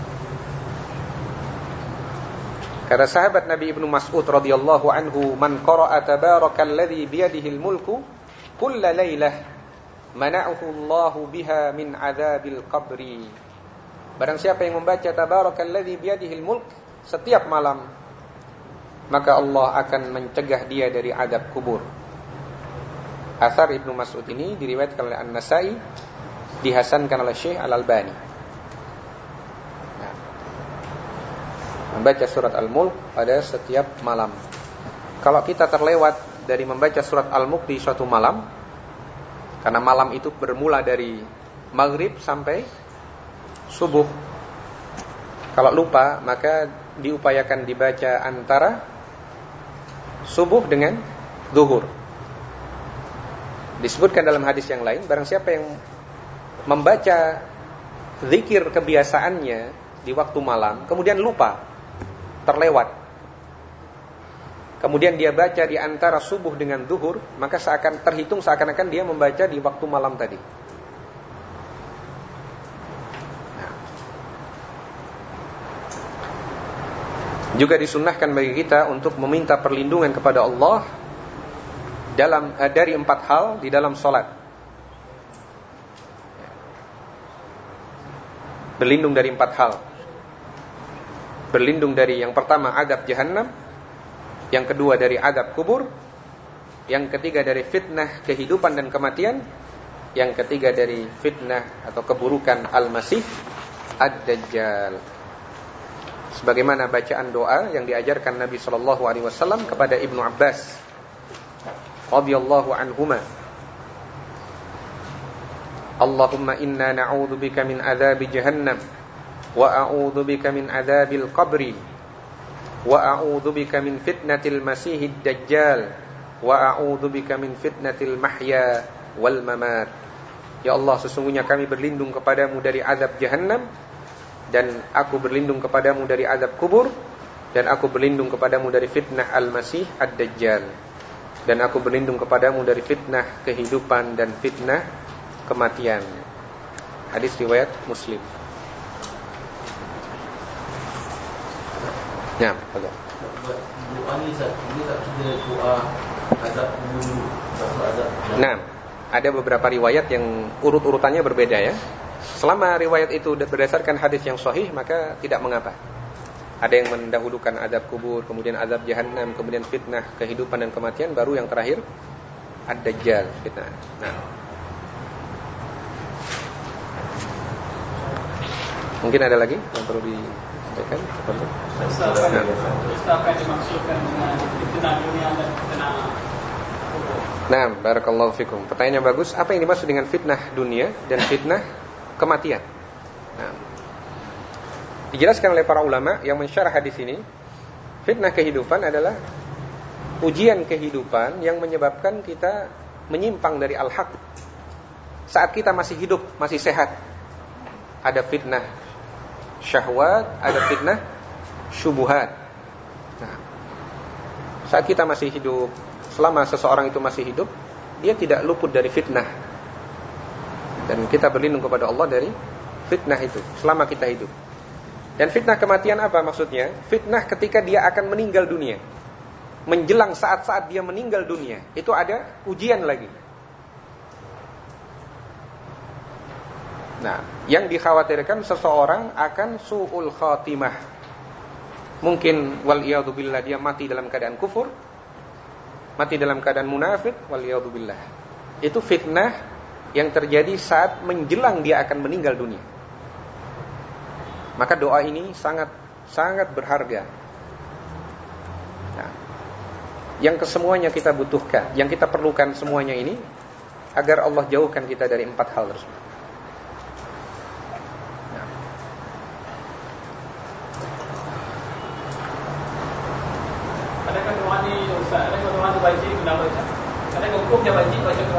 Kata sahabat Nabi Ibnu Mas'ud radhiyallahu anhu, man qara'a tabarakalladzi biyadihil mulku kulla lailah mana'ahu Allahu biha min adzabil qabri. Barang siapa yang membaca tabarakalladzi biyadihil mulk setiap malam, maka Allah akan mencegah dia dari azab kubur. Athar Ibnu Mas'ud ini diriwayatkan oleh An-Nasa'i, dihasankan oleh Syekh Al-Albani. Nah, membaca surat Al-Mulk pada setiap malam. Kalau kita terlewat dari membaca surat Al-Mulk di suatu malam, karena malam itu bermula dari maghrib sampai subuh, kalau lupa maka diupayakan dibaca antara subuh dengan zuhur. Disebutkan dalam hadis yang lain, barang siapa yang membaca zikir kebiasaannya di waktu malam, kemudian lupa, terlewat, kemudian dia baca di antara subuh dengan zuhur, maka seakan terhitung seakan-akan dia membaca di waktu malam tadi. Juga disunnahkan bagi kita untuk meminta perlindungan kepada Allah dalam eh, dari empat hal di dalam salat. Berlindung dari empat hal. Berlindung dari yang pertama azab jahannam, yang kedua dari azab kubur, yang ketiga dari fitnah kehidupan dan kematian, yang ketiga dari fitnah atau keburukan Al-Masih Ad-Dajjal. Sebagaimana bacaan doa yang diajarkan Nabi sallallahu alaihi wasallam kepada Ibnu Abbas radhiyallahu anhuma. Allahumma inna na'udzubika min adzabi jahannam wa a'udzubika min adzabil qabri wa a'udzubika min fitnatil masiihid dajjal wa a'udzubika min fitnatil mahya wal mamat. Ya Allah, sesungguhnya kami berlindung kepadamu dari azab jahannam, dan aku berlindung kepadamu dari azab kubur, dan aku berlindung kepadamu dari fitnah al-masih ad-dajjal, dan aku berlindung kepadamu dari fitnah kehidupan dan fitnah kematian. Hadis riwayat Muslim. Ya, betul.
Doa ni Ustaz, ini tak kira doa azab kubur, azab.
Nah, ada beberapa riwayat yang urut-urutannya berbeda ya. Selama riwayat itu berdasarkan hadis yang sahih, maka tidak mengapa. Ada yang mendahulukan azab kubur, kemudian azab jahannam, kemudian fitnah kehidupan dan kematian, baru yang terakhir ad-dajjal, fitnah. Nah, mungkin ada lagi yang perlu disampaikan?
Ustaz, apa yang dimaksudkan dengan fitnah dunia dan fitnah kubur?
Nah, barakallahu fikum. Pertanyaannya bagus. Apa yang dimaksud dengan fitnah dunia dan fitnah kematian? Nah, dijelaskan oleh para ulama yang mensyarah hadis ini, fitnah kehidupan adalah ujian kehidupan yang menyebabkan kita menyimpang dari al-haq saat kita masih hidup, masih sehat. Ada fitnah syahwat, ada fitnah syubuhat. Nah, saat kita masih hidup, selama seseorang itu masih hidup, dia tidak luput dari fitnah. Dan kita berlindung kepada Allah dari fitnah itu selama kita hidup. Dan fitnah kematian apa maksudnya? Fitnah ketika dia akan meninggal dunia. Menjelang saat-saat dia meninggal dunia, itu ada ujian lagi. Nah, yang dikhawatirkan seseorang akan su'ul khatimah. Mungkin waliyadzubillah dia mati dalam keadaan kufur, mati dalam keadaan munafik, waliyadzubillah. Itu fitnah yang terjadi saat menjelang dia akan meninggal dunia. Maka doa ini sangat sangat berharga. Nah, yang kesemuanya kita butuhkan, yang kita perlukan semuanya ini agar Allah jauhkan kita dari empat hal tersebut. Nah.
Adakah doa ni Ustaz? Adakah doa ni wajib kena baca? Adakah hukumnya wajib baca doa?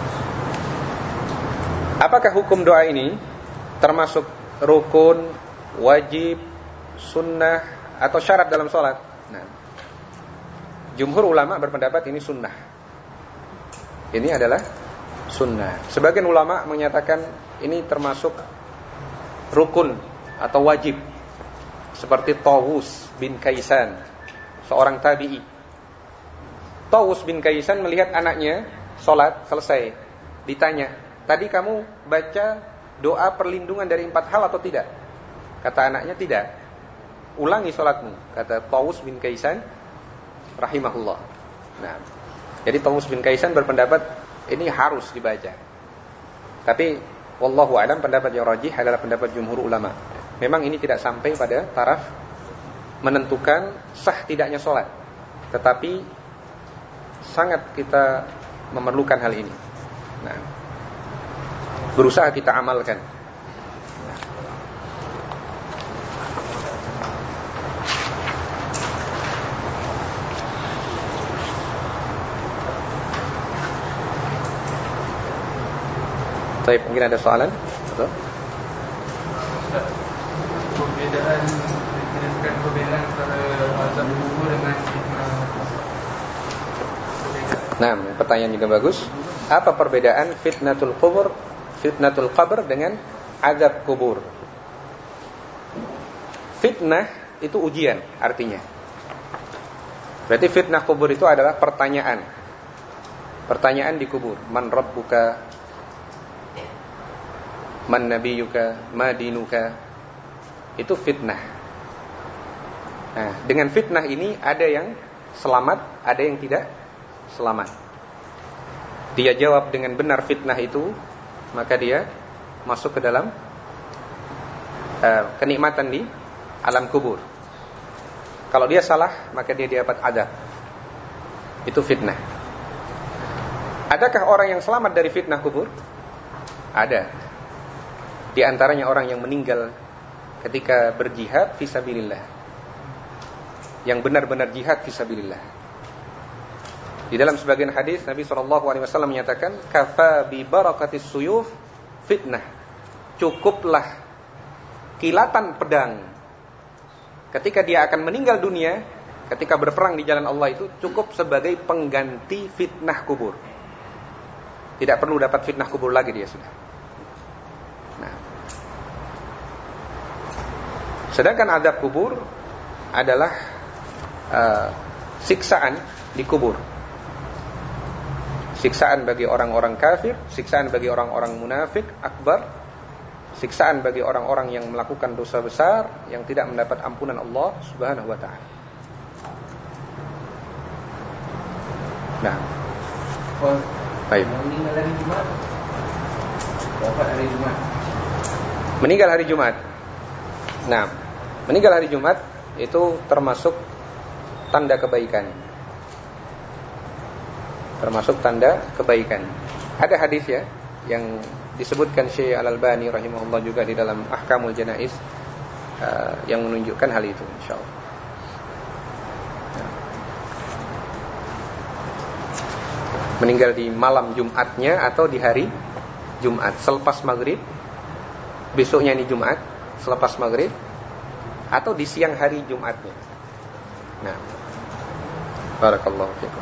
Apakah hukum doa ini termasuk rukun, wajib, sunnah, atau syarat dalam sholat? Nah, jumhur ulama berpendapat ini sunnah. Ini adalah sunnah. Sebagian ulama menyatakan ini termasuk rukun atau wajib, seperti Tawus bin Kaisan, seorang tabi'i. Tawus bin Kaisan melihat anaknya sholat selesai, ditanya, tadi kamu baca doa perlindungan dari empat hal atau tidak? Kata anaknya, tidak. Ulangi sholatmu, kata Tawus bin Kaisan rahimahullah. Nah, jadi Tawus bin Kaisan berpendapat ini harus dibaca. Tapi wallahu a'lam, pendapat yang rajih adalah pendapat jumhur ulama. Memang ini tidak sampai pada taraf menentukan sah tidaknya sholat, tetapi sangat kita memerlukan hal ini. Nah, berusaha kita amalkan. Baik, mungkin ada soalan? Betul?
Perbedaan Jelaskan perbedaan antara azab kubur dengan fitnah.
Nah, pertanyaan juga bagus. Apa perbedaan fitnatul kubur, fitnatul qabr dengan azab kubur? Fitnah itu ujian artinya. Berarti fitnah kubur itu adalah pertanyaan. Pertanyaan di kubur. Man rabbuka? Man nabiyuka? Ma dinuka? Itu fitnah. Nah, dengan fitnah ini ada yang selamat, ada yang tidak selamat. Dia jawab dengan benar fitnah itu, maka dia masuk ke dalam uh, kenikmatan di alam kubur. Kalau dia salah, maka dia dapat azab. Itu fitnah. Adakah orang yang selamat dari fitnah kubur? Ada. Di antaranya orang yang meninggal ketika berjihad fisabilillah, yang benar-benar jihad fisabilillah. Di dalam sebagian hadis Nabi shallallahu alaihi wasallam menyatakan, kafa bi barakatis suyuf fitnah. Cukuplah kilatan pedang ketika dia akan meninggal dunia, ketika berperang di jalan Allah itu cukup sebagai pengganti fitnah kubur. Tidak perlu dapat fitnah kubur lagi dia sudah. Nah, sedangkan azab kubur adalah uh, siksaan di kubur. Siksaan bagi orang-orang kafir, siksaan bagi orang-orang munafik akbar, siksaan bagi orang-orang yang melakukan dosa besar yang tidak mendapat ampunan Allah Subhanahu wa taala. Nah, baik.
Meninggal hari Jumat. Wafat hari Jumat.
Meninggal hari Jumat. Nah, meninggal hari Jumat itu termasuk tanda kebaikan. Termasuk tanda kebaikan. Ada hadis ya yang disebutkan Syekh Al-Albani rahimahullah juga di dalam Ahkamul Janaiz uh, yang menunjukkan hal itu insyaallah. Meninggal di malam Jumatnya atau di hari Jumat selepas maghrib, besoknya ini Jumat selepas maghrib, atau di siang hari Jumatnya. Nah, barakallahu fiikum.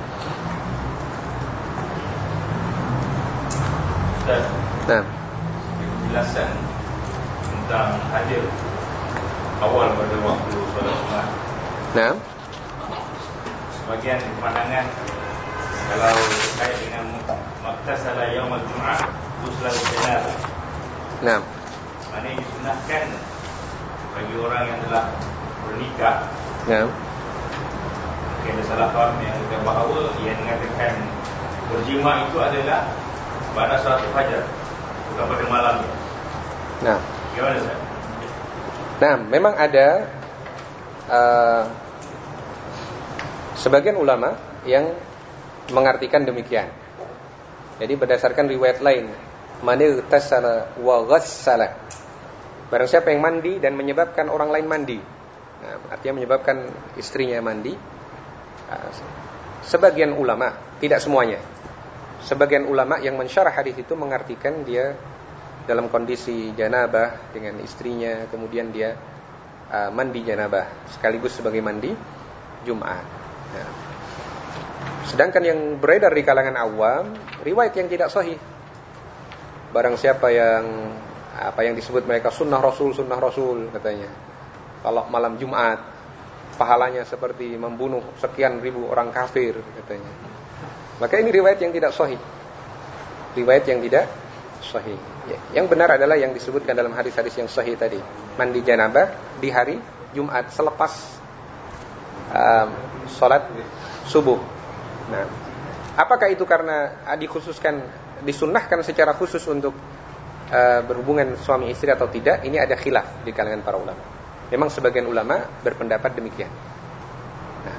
Dan
nah,
penjelasan tentang hadir awal pada waktu solat Jumat.
Nah,
sebagian pandangan kalau terkait dengan maktasala yaumul Jum'ah uslal janazah.
Nah,
maknanya disunahkan bagi orang yang telah bernikah.
nah,
Mungkin ada salah faham yang kita bahawa yang mengatakan berjima itu adalah pada salat fajar, bukan pada malam.
nah.
Gimana Ustaz?
Nah, memang ada uh, sebagian ulama yang mengartikan demikian. Jadi berdasarkan riwayat lain, man igtasala wa ghassala. Barang siapa yang mandi dan menyebabkan orang lain mandi. Nah, artinya menyebabkan istrinya mandi. Uh, sebagian ulama, tidak semuanya. Sebagian ulama yang mensyarah hadis itu mengartikan dia dalam kondisi janabah dengan istrinya, kemudian dia uh, mandi janabah sekaligus sebagai mandi Jumat. Nah, sedangkan yang beredar di kalangan awam, riwayat yang tidak sahih. Barang siapa yang apa yang disebut mereka sunnah Rasul, sunnah Rasul katanya. Kalau malam Jumat pahalanya seperti membunuh sekian ribu orang kafir katanya. Maka ini riwayat yang tidak sahih. Riwayat yang tidak sahih. Ya, yang benar adalah yang disebutkan dalam hadis-hadis yang sahih tadi. Mandi janabah di hari Jumat selepas um, salat subuh. Nah, apakah itu karena dikhususkan, disunnahkan secara khusus untuk uh, berhubungan suami istri atau tidak? Ini ada khilaf di kalangan para ulama. Memang sebagian ulama berpendapat demikian. Nah.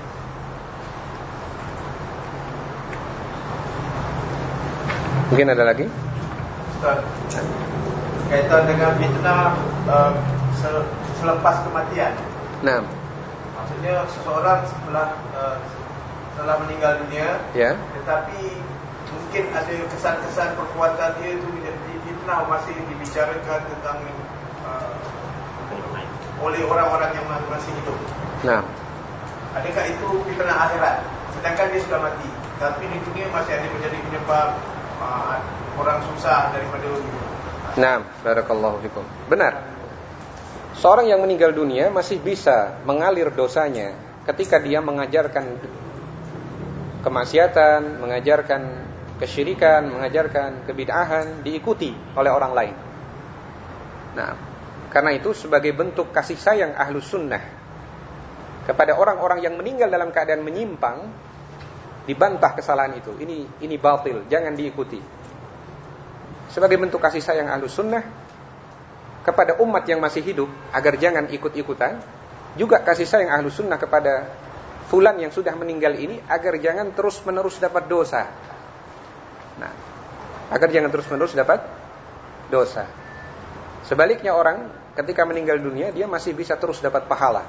Mungkin ada lagi?
Ustaz, kaitan dengan fitnah uh, selepas kematian.
Nah.
Maksudnya seseorang setelah uh, setelah meninggal dunia,
ya.
Tetapi mungkin ada kesan-kesan perkuatan dia itu menjadi fitnah, masih dibicarakan tentang uh, oleh orang-orang yang masih hidup.
Nah.
Adakah itu fitnah akhirat? Sedangkan dia sudah mati, tapi di dunia masih ada menjadi penyebab uh, orang susah daripada dunia.
Nah, barakallahu fikum. Benar. Seorang yang meninggal dunia masih bisa mengalir dosanya ketika dia mengajarkan kemaksiatan, mengajarkan kesyirikan, mengajarkan kebid'ahan, diikuti oleh orang lain. Nah, karena itu sebagai bentuk kasih sayang Ahlus Sunnah kepada orang-orang yang meninggal dalam keadaan menyimpang, dibantah kesalahan itu. Ini ini batil, jangan diikuti. Sebagai bentuk kasih sayang Ahlus Sunnah kepada umat yang masih hidup agar jangan ikut-ikutan, juga kasih sayang Ahlus Sunnah kepada fulan yang sudah meninggal ini agar jangan terus-menerus dapat dosa. Nah, agar jangan terus-menerus dapat dosa. Sebaliknya orang ketika meninggal dunia dia masih bisa terus dapat pahala.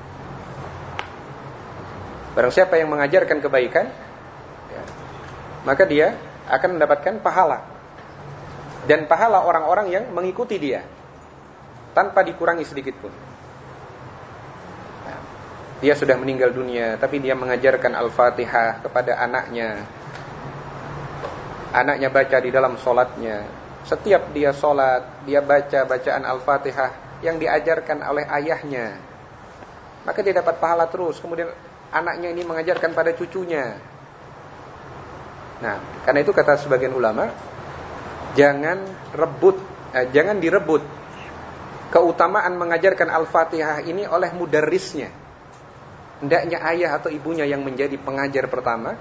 Barang siapa yang mengajarkan kebaikan, ya, maka dia akan mendapatkan pahala. Dan pahala orang-orang yang mengikuti dia tanpa dikurangi sedikit pun. Nah, dia sudah meninggal dunia, tapi dia mengajarkan Al-Fatihah kepada anaknya. Anaknya baca di dalam sholatnya. Setiap dia sholat, dia baca bacaan Al-Fatihah yang diajarkan oleh ayahnya. Maka dia dapat pahala terus. Kemudian anaknya ini mengajarkan pada cucunya. Nah, karena itu kata sebagian ulama, jangan rebut, eh, jangan direbut keutamaan mengajarkan Al-Fatihah ini oleh mudarrisnya. Hendaknya ayah atau ibunya yang menjadi pengajar pertama,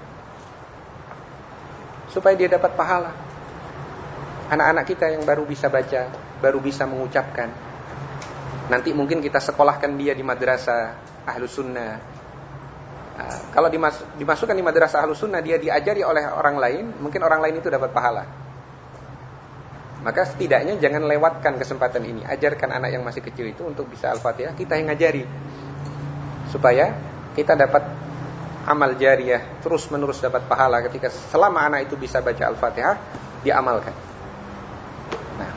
supaya dia dapat pahala. Anak-anak kita yang baru bisa baca, baru bisa mengucapkan, nanti mungkin kita sekolahkan dia di madrasah Ahlus Sunnah. Nah, kalau dimas dimasukkan di madrasah Ahlus Sunnah, dia diajari oleh orang lain, mungkin orang lain itu dapat pahala. Maka setidaknya jangan lewatkan kesempatan ini. Ajarkan anak yang masih kecil itu untuk bisa Al-Fatihah, kita yang ngajari, supaya kita dapat amal jariyah, terus menerus dapat pahala ketika selama anak itu bisa baca Al-Fatihah, diamalkan. Nah,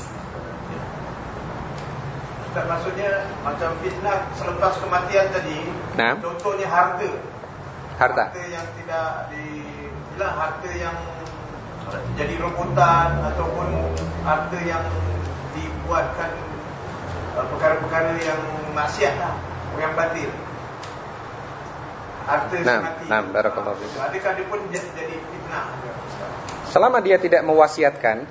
Ustaz, maksudnya macam fitnah selepas kematian tadi,
nah,
contohnya harta.
Harta.
Harta yang tidak dibilang harta yang jadi rebutan, ataupun harta yang dibuatkan uh, perkara-perkara yang maksiat lah, yang batil. Harta
nah,
semati.
Nah, barakallahu fiik.
Adakah dia pun jadi fitnah?
Selama dia tidak mewasiatkan,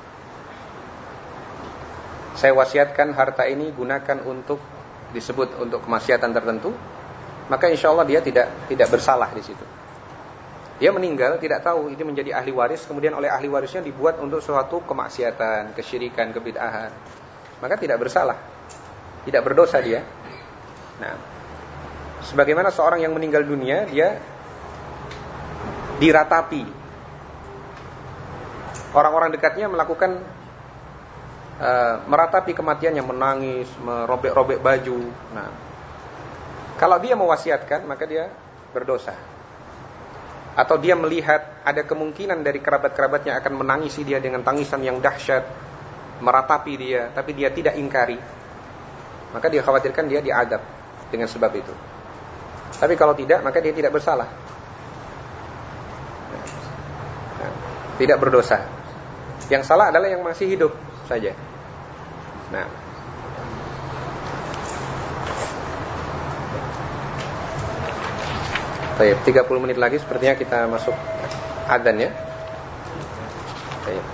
saya wasiatkan harta ini gunakan untuk disebut untuk kemaksiatan tertentu, maka insya Allah dia tidak tidak bersalah di situ. Dia meninggal tidak tahu ini menjadi ahli waris, kemudian oleh ahli warisnya dibuat untuk suatu kemaksiatan, kesyirikan, kebid'ahan, maka tidak bersalah, tidak berdosa dia. Nah, sebagaimana seorang yang meninggal dunia, dia diratapi, orang-orang dekatnya melakukan uh, meratapi kematiannya, menangis, merobek-robek baju. Nah, kalau dia mewasiatkan, maka dia berdosa. Atau dia melihat ada kemungkinan dari kerabat-kerabatnya akan menangisi dia dengan tangisan yang dahsyat, meratapi dia, tapi dia tidak ingkari, maka dia khawatirkan dia diadab dengan sebab itu. Tapi kalau tidak, maka dia tidak bersalah, nah, tidak berdosa. Yang salah adalah yang masih hidup saja. Nah, baik, tiga puluh menit lagi sepertinya kita masuk adzan ya. Baik.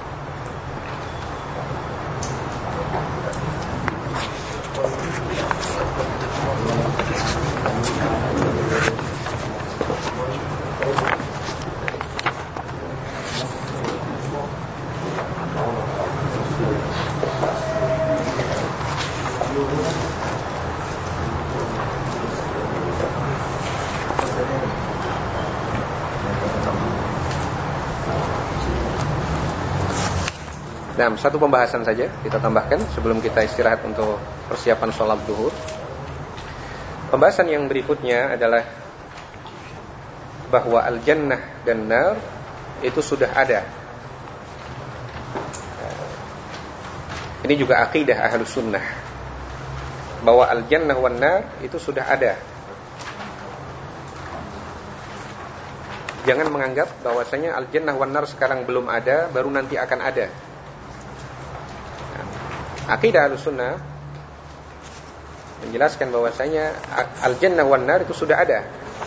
Nah, satu pembahasan saja kita tambahkan sebelum kita istirahat untuk persiapan sholat zuhur. Pembahasan yang berikutnya adalah bahwa al-jannah dan nar itu sudah ada. Ini juga akidah Ahlus Sunnah, bahwa al-jannah wan nar itu sudah ada. Jangan menganggap bahwasanya al-jannah wan nar sekarang belum ada, baru nanti akan ada. Akidah Ahlussunnah menjelaskan bahwasanya al-jannah wan nar itu sudah ada.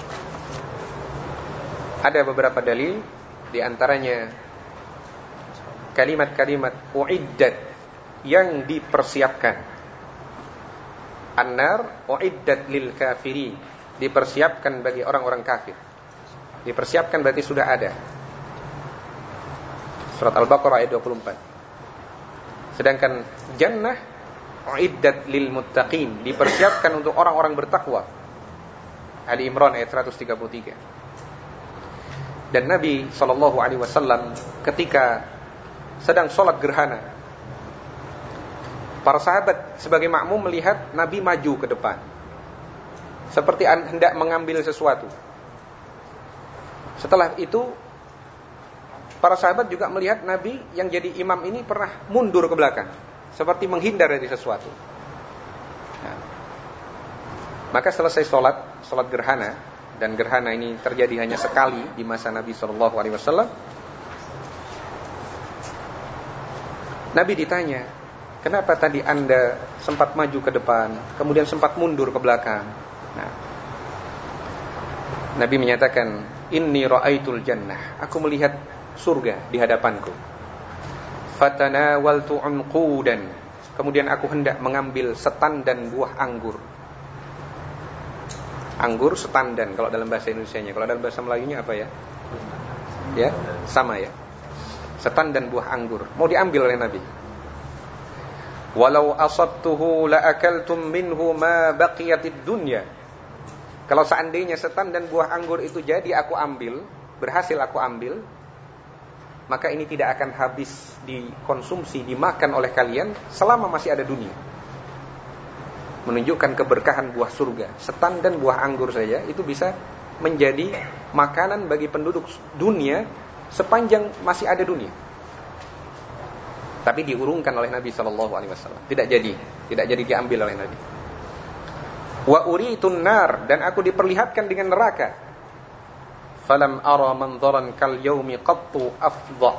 Ada beberapa dalil, di antaranya kalimat-kalimat uiddat, yang dipersiapkan. An-nar uiddat lil kafirin, dipersiapkan bagi orang-orang kafir. Dipersiapkan berarti sudah ada. Surat Al-Baqarah ayat dua puluh empat. Sedangkan jannah uiddat lil muttaqin, dipersiapkan untuk orang-orang bertakwa. Ali Imran ayat seratus tiga puluh tiga. Dan Nabi shallallahu alaihi wasallam ketika sedang sholat gerhana, para sahabat sebagai makmum melihat Nabi maju ke depan, seperti hendak mengambil sesuatu. Setelah itu, para sahabat juga melihat Nabi yang jadi imam ini pernah mundur ke belakang, seperti menghindar dari sesuatu. Nah, maka selesai sholat, sholat gerhana, dan gerhana ini terjadi hanya sekali di masa Nabi shallallahu alaihi wasallam. Nabi ditanya, kenapa tadi Anda sempat maju ke depan, kemudian sempat mundur ke belakang? Nah, Nabi menyatakan, inni ra'aitul jannah, aku melihat surga di hadapanku. Fatanawaltu unqudan, kemudian aku hendak mengambil setan dan buah anggur. Anggur, setandan kalau dalam bahasa Indonesianya. Kalau dalam bahasa Melayunya apa ya? Ya, sama ya. Setan dan buah anggur mau diambil oleh Nabi. Walau asabtuhu la akaltum minhu ma baqiyatid dunya. Kalau seandainya setan dan buah anggur itu jadi aku ambil, berhasil aku ambil, maka ini tidak akan habis dikonsumsi, dimakan oleh kalian selama masih ada dunia. Menunjukkan keberkahan buah surga. Setan dan buah anggur saja itu bisa menjadi makanan bagi penduduk dunia sepanjang masih ada dunia. Tapi diurungkan oleh Nabi shallallahu alaihi wasallam. Tidak jadi, tidak jadi diambil oleh Nabi. Wa uritun nar, dan aku diperlihatkan dengan neraka. Falam ara manzaran kal yaumi qattu afdha.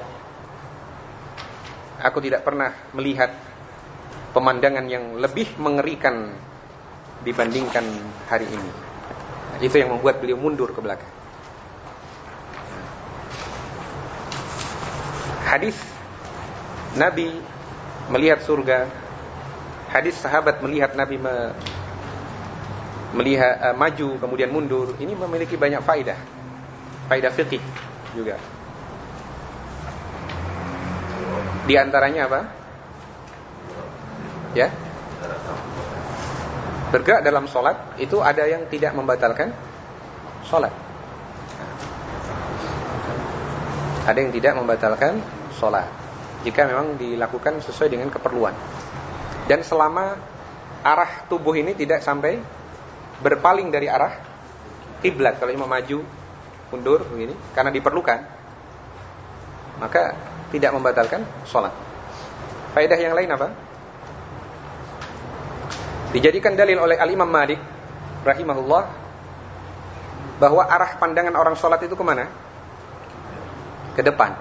Aku tidak pernah melihat pemandangan yang lebih mengerikan dibandingkan hari ini. Itu yang membuat beliau mundur ke belakang. Hadis Nabi melihat surga, hadis sahabat melihat Nabi me, melihat uh, maju kemudian mundur, ini memiliki banyak faedah, faedah fikih juga. Di antaranya apa? Ya, bergerak dalam sholat itu ada yang tidak membatalkan sholat, ada yang tidak membatalkan sholat jika memang dilakukan sesuai dengan keperluan, dan selama arah tubuh ini tidak sampai berpaling dari arah kiblat. Kalau imam maju mundur begini karena diperlukan, maka tidak membatalkan sholat. Faedah yang lain apa? Dijadikan dalil oleh Al-Imam Malik rahimahullah bahwa arah pandangan orang sholat itu kemana? Ke depan.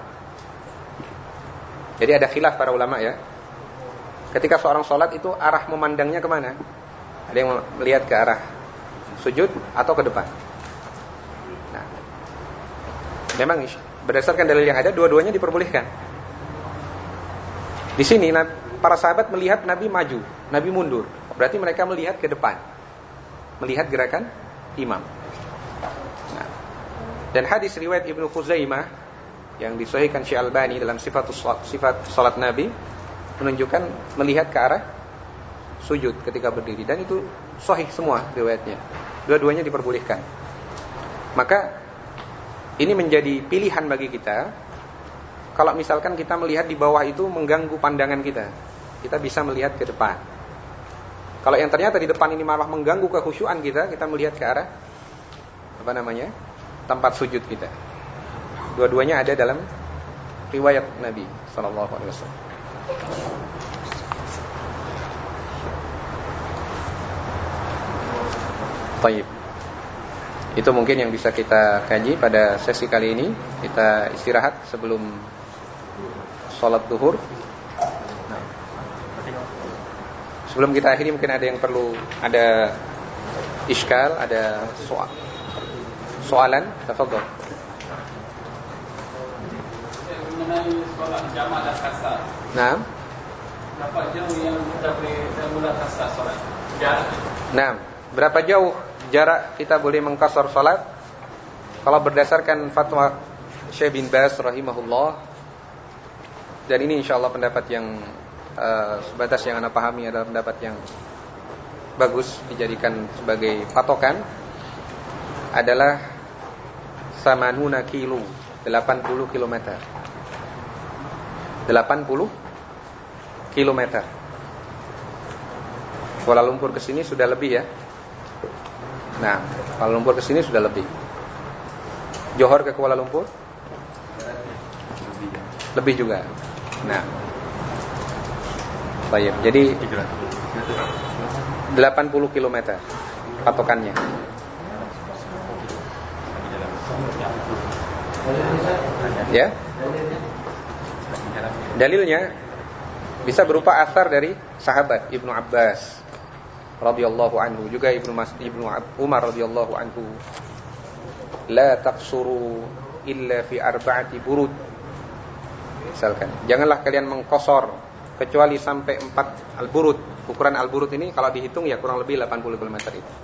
Jadi ada khilaf para ulama ya. Ketika seorang sholat itu arah memandangnya kemana? Ada yang melihat ke arah sujud atau ke depan. Nah, memang berdasarkan dalil yang ada, dua-duanya diperbolehkan. Di sini para sahabat melihat Nabi maju, Nabi mundur. Berarti mereka melihat ke depan, melihat gerakan imam. Nah, dan hadis riwayat Ibnu Khuzaimah yang disahihkan Syekh Albani dalam sifat sifat salat Nabi menunjukkan melihat ke arah sujud ketika berdiri, dan itu sahih semua riwayatnya. Dua-duanya diperbolehkan. Maka ini menjadi pilihan bagi kita. Kalau misalkan kita melihat di bawah itu mengganggu pandangan kita, kita bisa melihat ke depan. Kalau yang ternyata di depan ini malah mengganggu kekhusyuan kita, kita melihat ke arah apa namanya? tempat sujud kita. Dua-duanya ada dalam riwayat Nabi sallallahu alaihi wasallam. Baik. Itu mungkin yang bisa kita kaji pada sesi kali ini. Kita istirahat sebelum sholat zuhur. Sebelum kita akhiri mungkin ada yang perlu, ada iskal, ada soal, soalan, tafadhol.
Mengenai solat jamak dan qasar.
Nah.
Berapa jauh yang kita boleh mula qasar solat? Jarak.
Nah, berapa jauh jarak kita boleh mengqasar solat? Kalau berdasarkan fatwa Syekh bin Baz rahimahullah, dan ini insyaallah pendapat yang Uh, sebatas yang anda pahami adalah pendapat yang bagus dijadikan sebagai patokan, adalah samanuna kilo, delapan puluh kilometer. delapan puluh kilometer. Kuala Lumpur ke sini sudah lebih ya. Nah, Kuala Lumpur ke sini sudah lebih. Johor ke Kuala Lumpur lebih juga. Nah, baik. Jadi delapan puluh kilometer patokannya. Ya. Dalilnya bisa berupa asar dari sahabat Ibnu Abbas radhiyallahu anhu, juga Ibnu Mas Ibnu Umar radhiyallahu anhu. La taqsuru illa fi arba'ati burud. Misalkan, janganlah kalian mengkosor kecuali sampai empat al-burud. Ukuran al-burud ini kalau dihitung ya kurang lebih delapan puluh kilometer itu.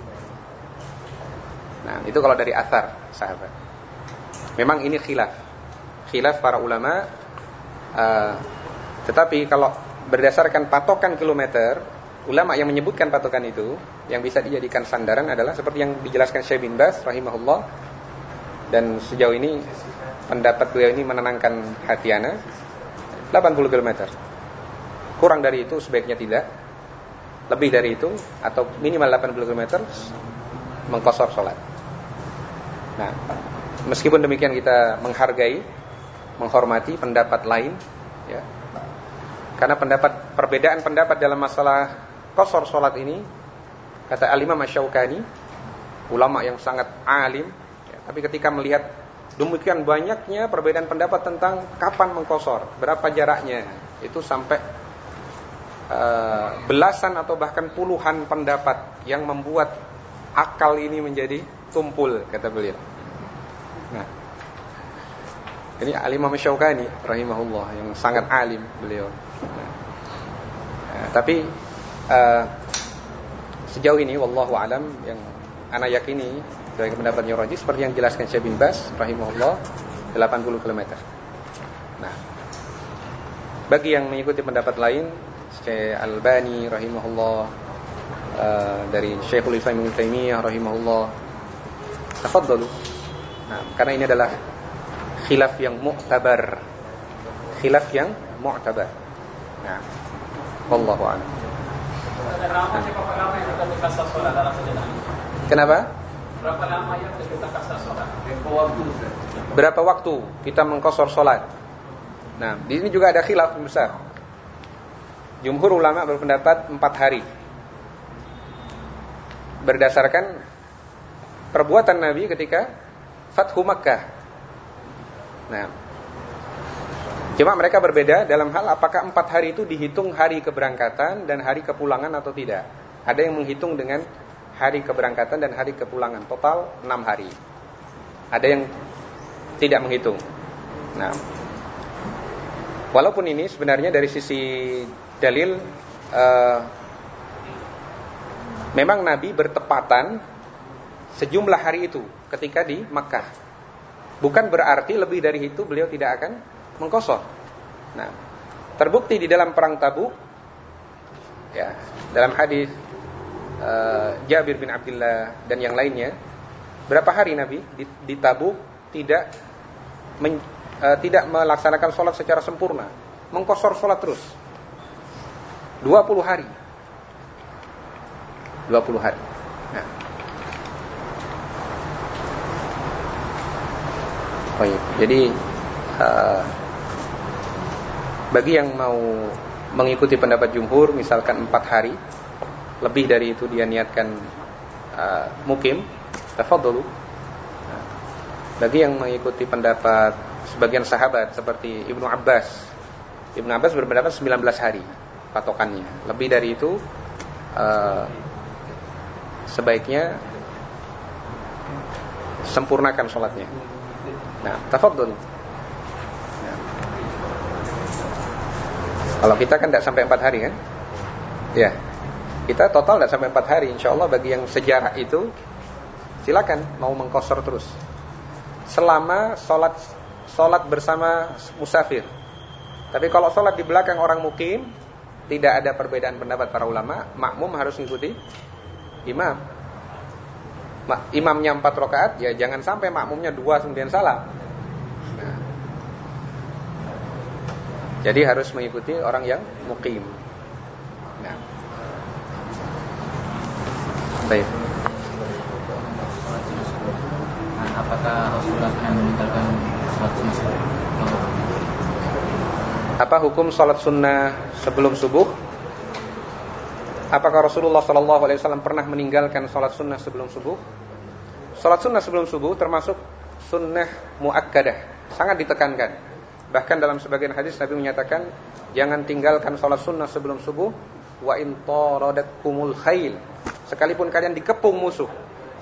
Nah, itu kalau dari asar sahabat. Memang ini khilaf. Khilaf para ulama. Uh, tetapi kalau berdasarkan patokan kilometer, ulama yang menyebutkan patokan itu yang bisa dijadikan sandaran adalah seperti yang dijelaskan Syekh bin Baz rahimahullah, dan sejauh ini pendapat beliau ini menenangkan hati ana, delapan puluh kilometer. Kurang dari itu sebaiknya tidak, lebih dari itu atau minimal delapan puluh kilometer mengqashar salat. Nah, meskipun demikian kita menghargai, menghormati pendapat lain, ya. Karena pendapat perbedaan pendapat dalam masalah qashar salat ini, kata Al-Imam Asy-Syaukani, ulama yang sangat alim, ya, tapi ketika melihat demikian banyaknya perbedaan pendapat tentang kapan mengqashar, berapa jaraknya, itu sampai uh, belasan atau bahkan puluhan pendapat yang membuat akal ini menjadi tumpul, kata beliau. Nah, ini Al-Imam Syaukani rahimahullah yang sangat alim beliau. Nah, nah, tapi uh, sejauh ini wallahu alam yang ana yakini dari pendapatnya rajih seperti yang dijelaskan Syekh bin Baz rahimahullah, delapan puluh kilometer. Nah, bagi yang mengikuti pendapat lain, Syekh Al-Albani rahimahullah, uh, dari Syekhul Islam Ibnu Taimiyah rahimahullah, tafadhalu. Nah, karena ini adalah khilaf yang mu'tabar, khilaf yang mu'tabar. Nah, wallahu a'lam. Kenapa?
Berapa lama yang kita qashar salat?
Berapa waktu kita mengqashar salat? Nah, di sini juga ada khilaf besar. Jumhur ulama berpendapat empat hari. Berdasarkan perbuatan Nabi ketika Fathu Makkah. Nah, cuma mereka berbeda dalam hal apakah empat hari itu dihitung hari keberangkatan dan hari kepulangan atau tidak. Ada yang menghitung dengan hari keberangkatan dan hari kepulangan, total enam hari. Ada yang tidak menghitung. Nah, walaupun ini sebenarnya dari sisi dalil, uh, memang Nabi bertepatan sejumlah hari itu ketika di Makkah. Bukan berarti lebih dari itu beliau tidak akan mengqashar. Nah, terbukti di dalam perang Tabuk, ya, dalam hadis uh, Jabir bin Abdullah dan yang lainnya, berapa hari Nabi di, di Tabuk tidak men, uh, tidak melaksanakan sholat secara sempurna, mengqashar sholat terus. dua puluh hari. dua puluh hari. Nah, baik, jadi uh, bagi yang mau mengikuti pendapat jumhur, misalkan empat hari, lebih dari itu dia niatkan uh, mukim, tafadhalu. Nah, bagi yang mengikuti pendapat sebagian sahabat seperti Ibnu Abbas, Ibnu Abbas berpendapat sembilan belas hari patokannya. Lebih dari itu uh, sebaiknya sempurnakan sholatnya. Nah, tafadhol. Nah. Kalau kita kan tidak sampai empat hari kan? Ya, kita total tidak sampai empat hari. Insya Allah bagi yang sejarah itu, silakan mau mengqashar terus. Selama sholat sholat bersama musafir. Tapi kalau sholat di belakang orang mukim, tidak ada perbedaan pendapat para ulama. Makmum harus mengikuti imam. imamnya empat rakaat, ya jangan sampai makmumnya dua kemudian salam. Nah. Jadi harus mengikuti orang yang muqim. Nah. Baik.
Nah, apakah Rasulullah pernah meninggalkan sholat sunnah?
Apa hukum sholat sunnah sebelum subuh? Apakah Rasulullah shallallahu alaihi wasallam pernah meninggalkan sholat sunnah sebelum subuh? Sholat sunnah sebelum subuh termasuk sunnah muakkadah, sangat ditekankan. Bahkan dalam sebagian hadis Nabi menyatakan, jangan tinggalkan sholat sunnah sebelum subuh. Wa in taradatkumul khail, sekalipun kalian dikepung musuh.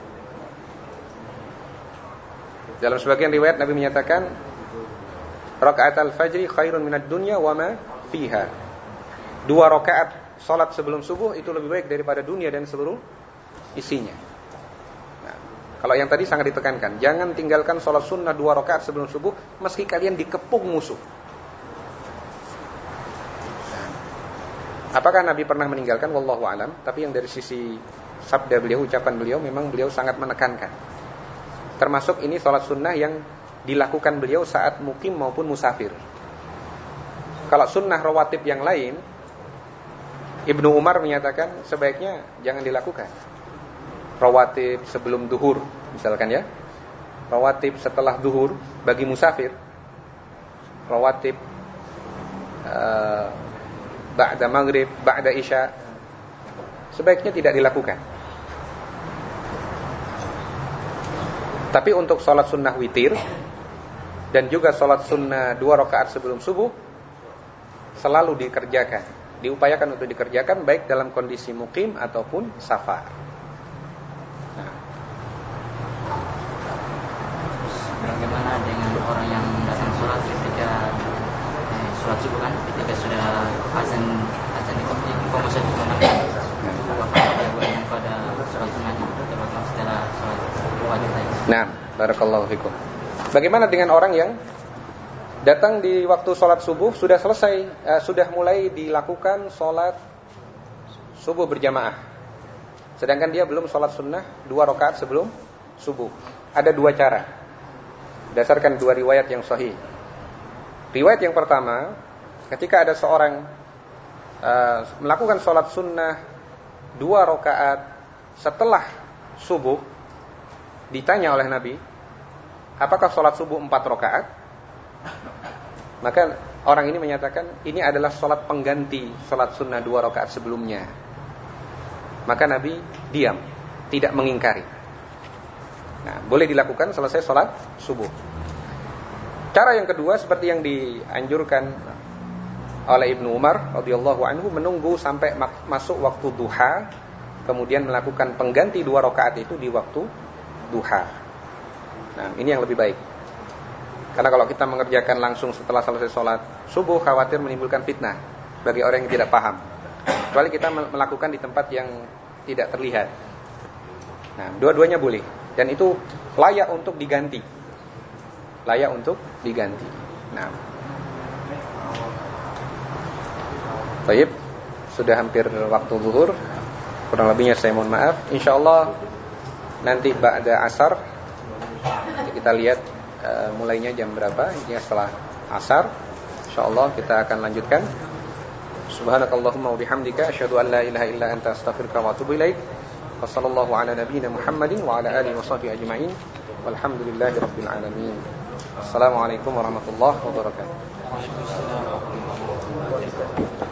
Dalam sebagian riwayat Nabi menyatakan, rakaat al-fajri khairun minad dunya wa ma fiha. Dua rakaat salat sebelum subuh itu lebih baik daripada dunia dan seluruh isinya. Nah, kalau yang tadi sangat ditekankan, jangan tinggalkan salat sunnah dua rakaat sebelum subuh meski kalian dikepung musuh. Nah, apakah Nabi pernah meninggalkan? Wallahu alam. Tapi yang dari sisi sabda beliau, ucapan beliau, memang beliau sangat menekankan. Termasuk ini salat sunnah yang dilakukan beliau saat mukim maupun musafir. Kalau sunnah rawatib yang lain, Ibnu Umar menyatakan sebaiknya jangan dilakukan. Rawatib sebelum duhur, misalkan ya. Rawatib setelah duhur bagi musafir. Rawatib uh, ba'da maghrib, ba'da isya, sebaiknya tidak dilakukan. Tapi untuk sholat sunnah witir dan juga sholat sunnah dua rakaat sebelum subuh selalu dikerjakan. Diupayakan untuk dikerjakan baik dalam kondisi mukim ataupun safar. Nah.
Bagaimana dengan orang yang datang sholat ketika eh, sholat subuh kan, ketika sudah azan azan dikomasi dikomandangkan, apakah boleh pada sholat sunnahnya atau setelah sholat wajib saja?
Nah, barakallahu fikum. Bagaimana dengan orang yang datang di waktu sholat subuh, sudah selesai, uh, sudah mulai dilakukan sholat subuh berjamaah, sedangkan dia belum sholat sunnah dua rakaat sebelum subuh? Ada dua cara, berdasarkan dua riwayat yang sahih. Riwayat yang pertama, ketika ada seorang uh, melakukan sholat sunnah dua rakaat setelah subuh, ditanya oleh Nabi, apakah sholat subuh empat rakaat? Maka orang ini menyatakan ini adalah sholat pengganti sholat sunnah dua rakaat sebelumnya. Maka Nabi diam, tidak mengingkari. Nah, boleh dilakukan selesai sholat subuh. Cara yang kedua seperti yang dianjurkan oleh Ibnu Umar radhiyallahu anhu, menunggu sampai masuk waktu duha, kemudian melakukan pengganti dua rakaat itu di waktu duha. Nah, ini yang lebih baik. Karena kalau kita mengerjakan langsung setelah selesai sholat subuh, khawatir menimbulkan fitnah bagi orang yang tidak paham. Kecuali kita melakukan di tempat yang tidak terlihat. Nah, dua-duanya boleh. Dan itu layak untuk diganti. Layak untuk diganti. Nah. Baik, sudah hampir waktu zuhur. Kurang lebihnya saya mohon maaf. InsyaAllah nanti ba'da asar kita lihat Uh, mulainya jam berapa, ini setelah asar. InsyaAllah kita akan lanjutkan. Subhanakallahumma wa bihamdika asyhadu an la ilaha illa anta astaghfiruka wa atubu ilaik. Wassallallahu ala nabiyyina Muhammadin wa ala alihi washabbihi ajma'in. Walhamdulillahi rabbil alamin. Assalamualaikum warahmatullahi wabarakatuh.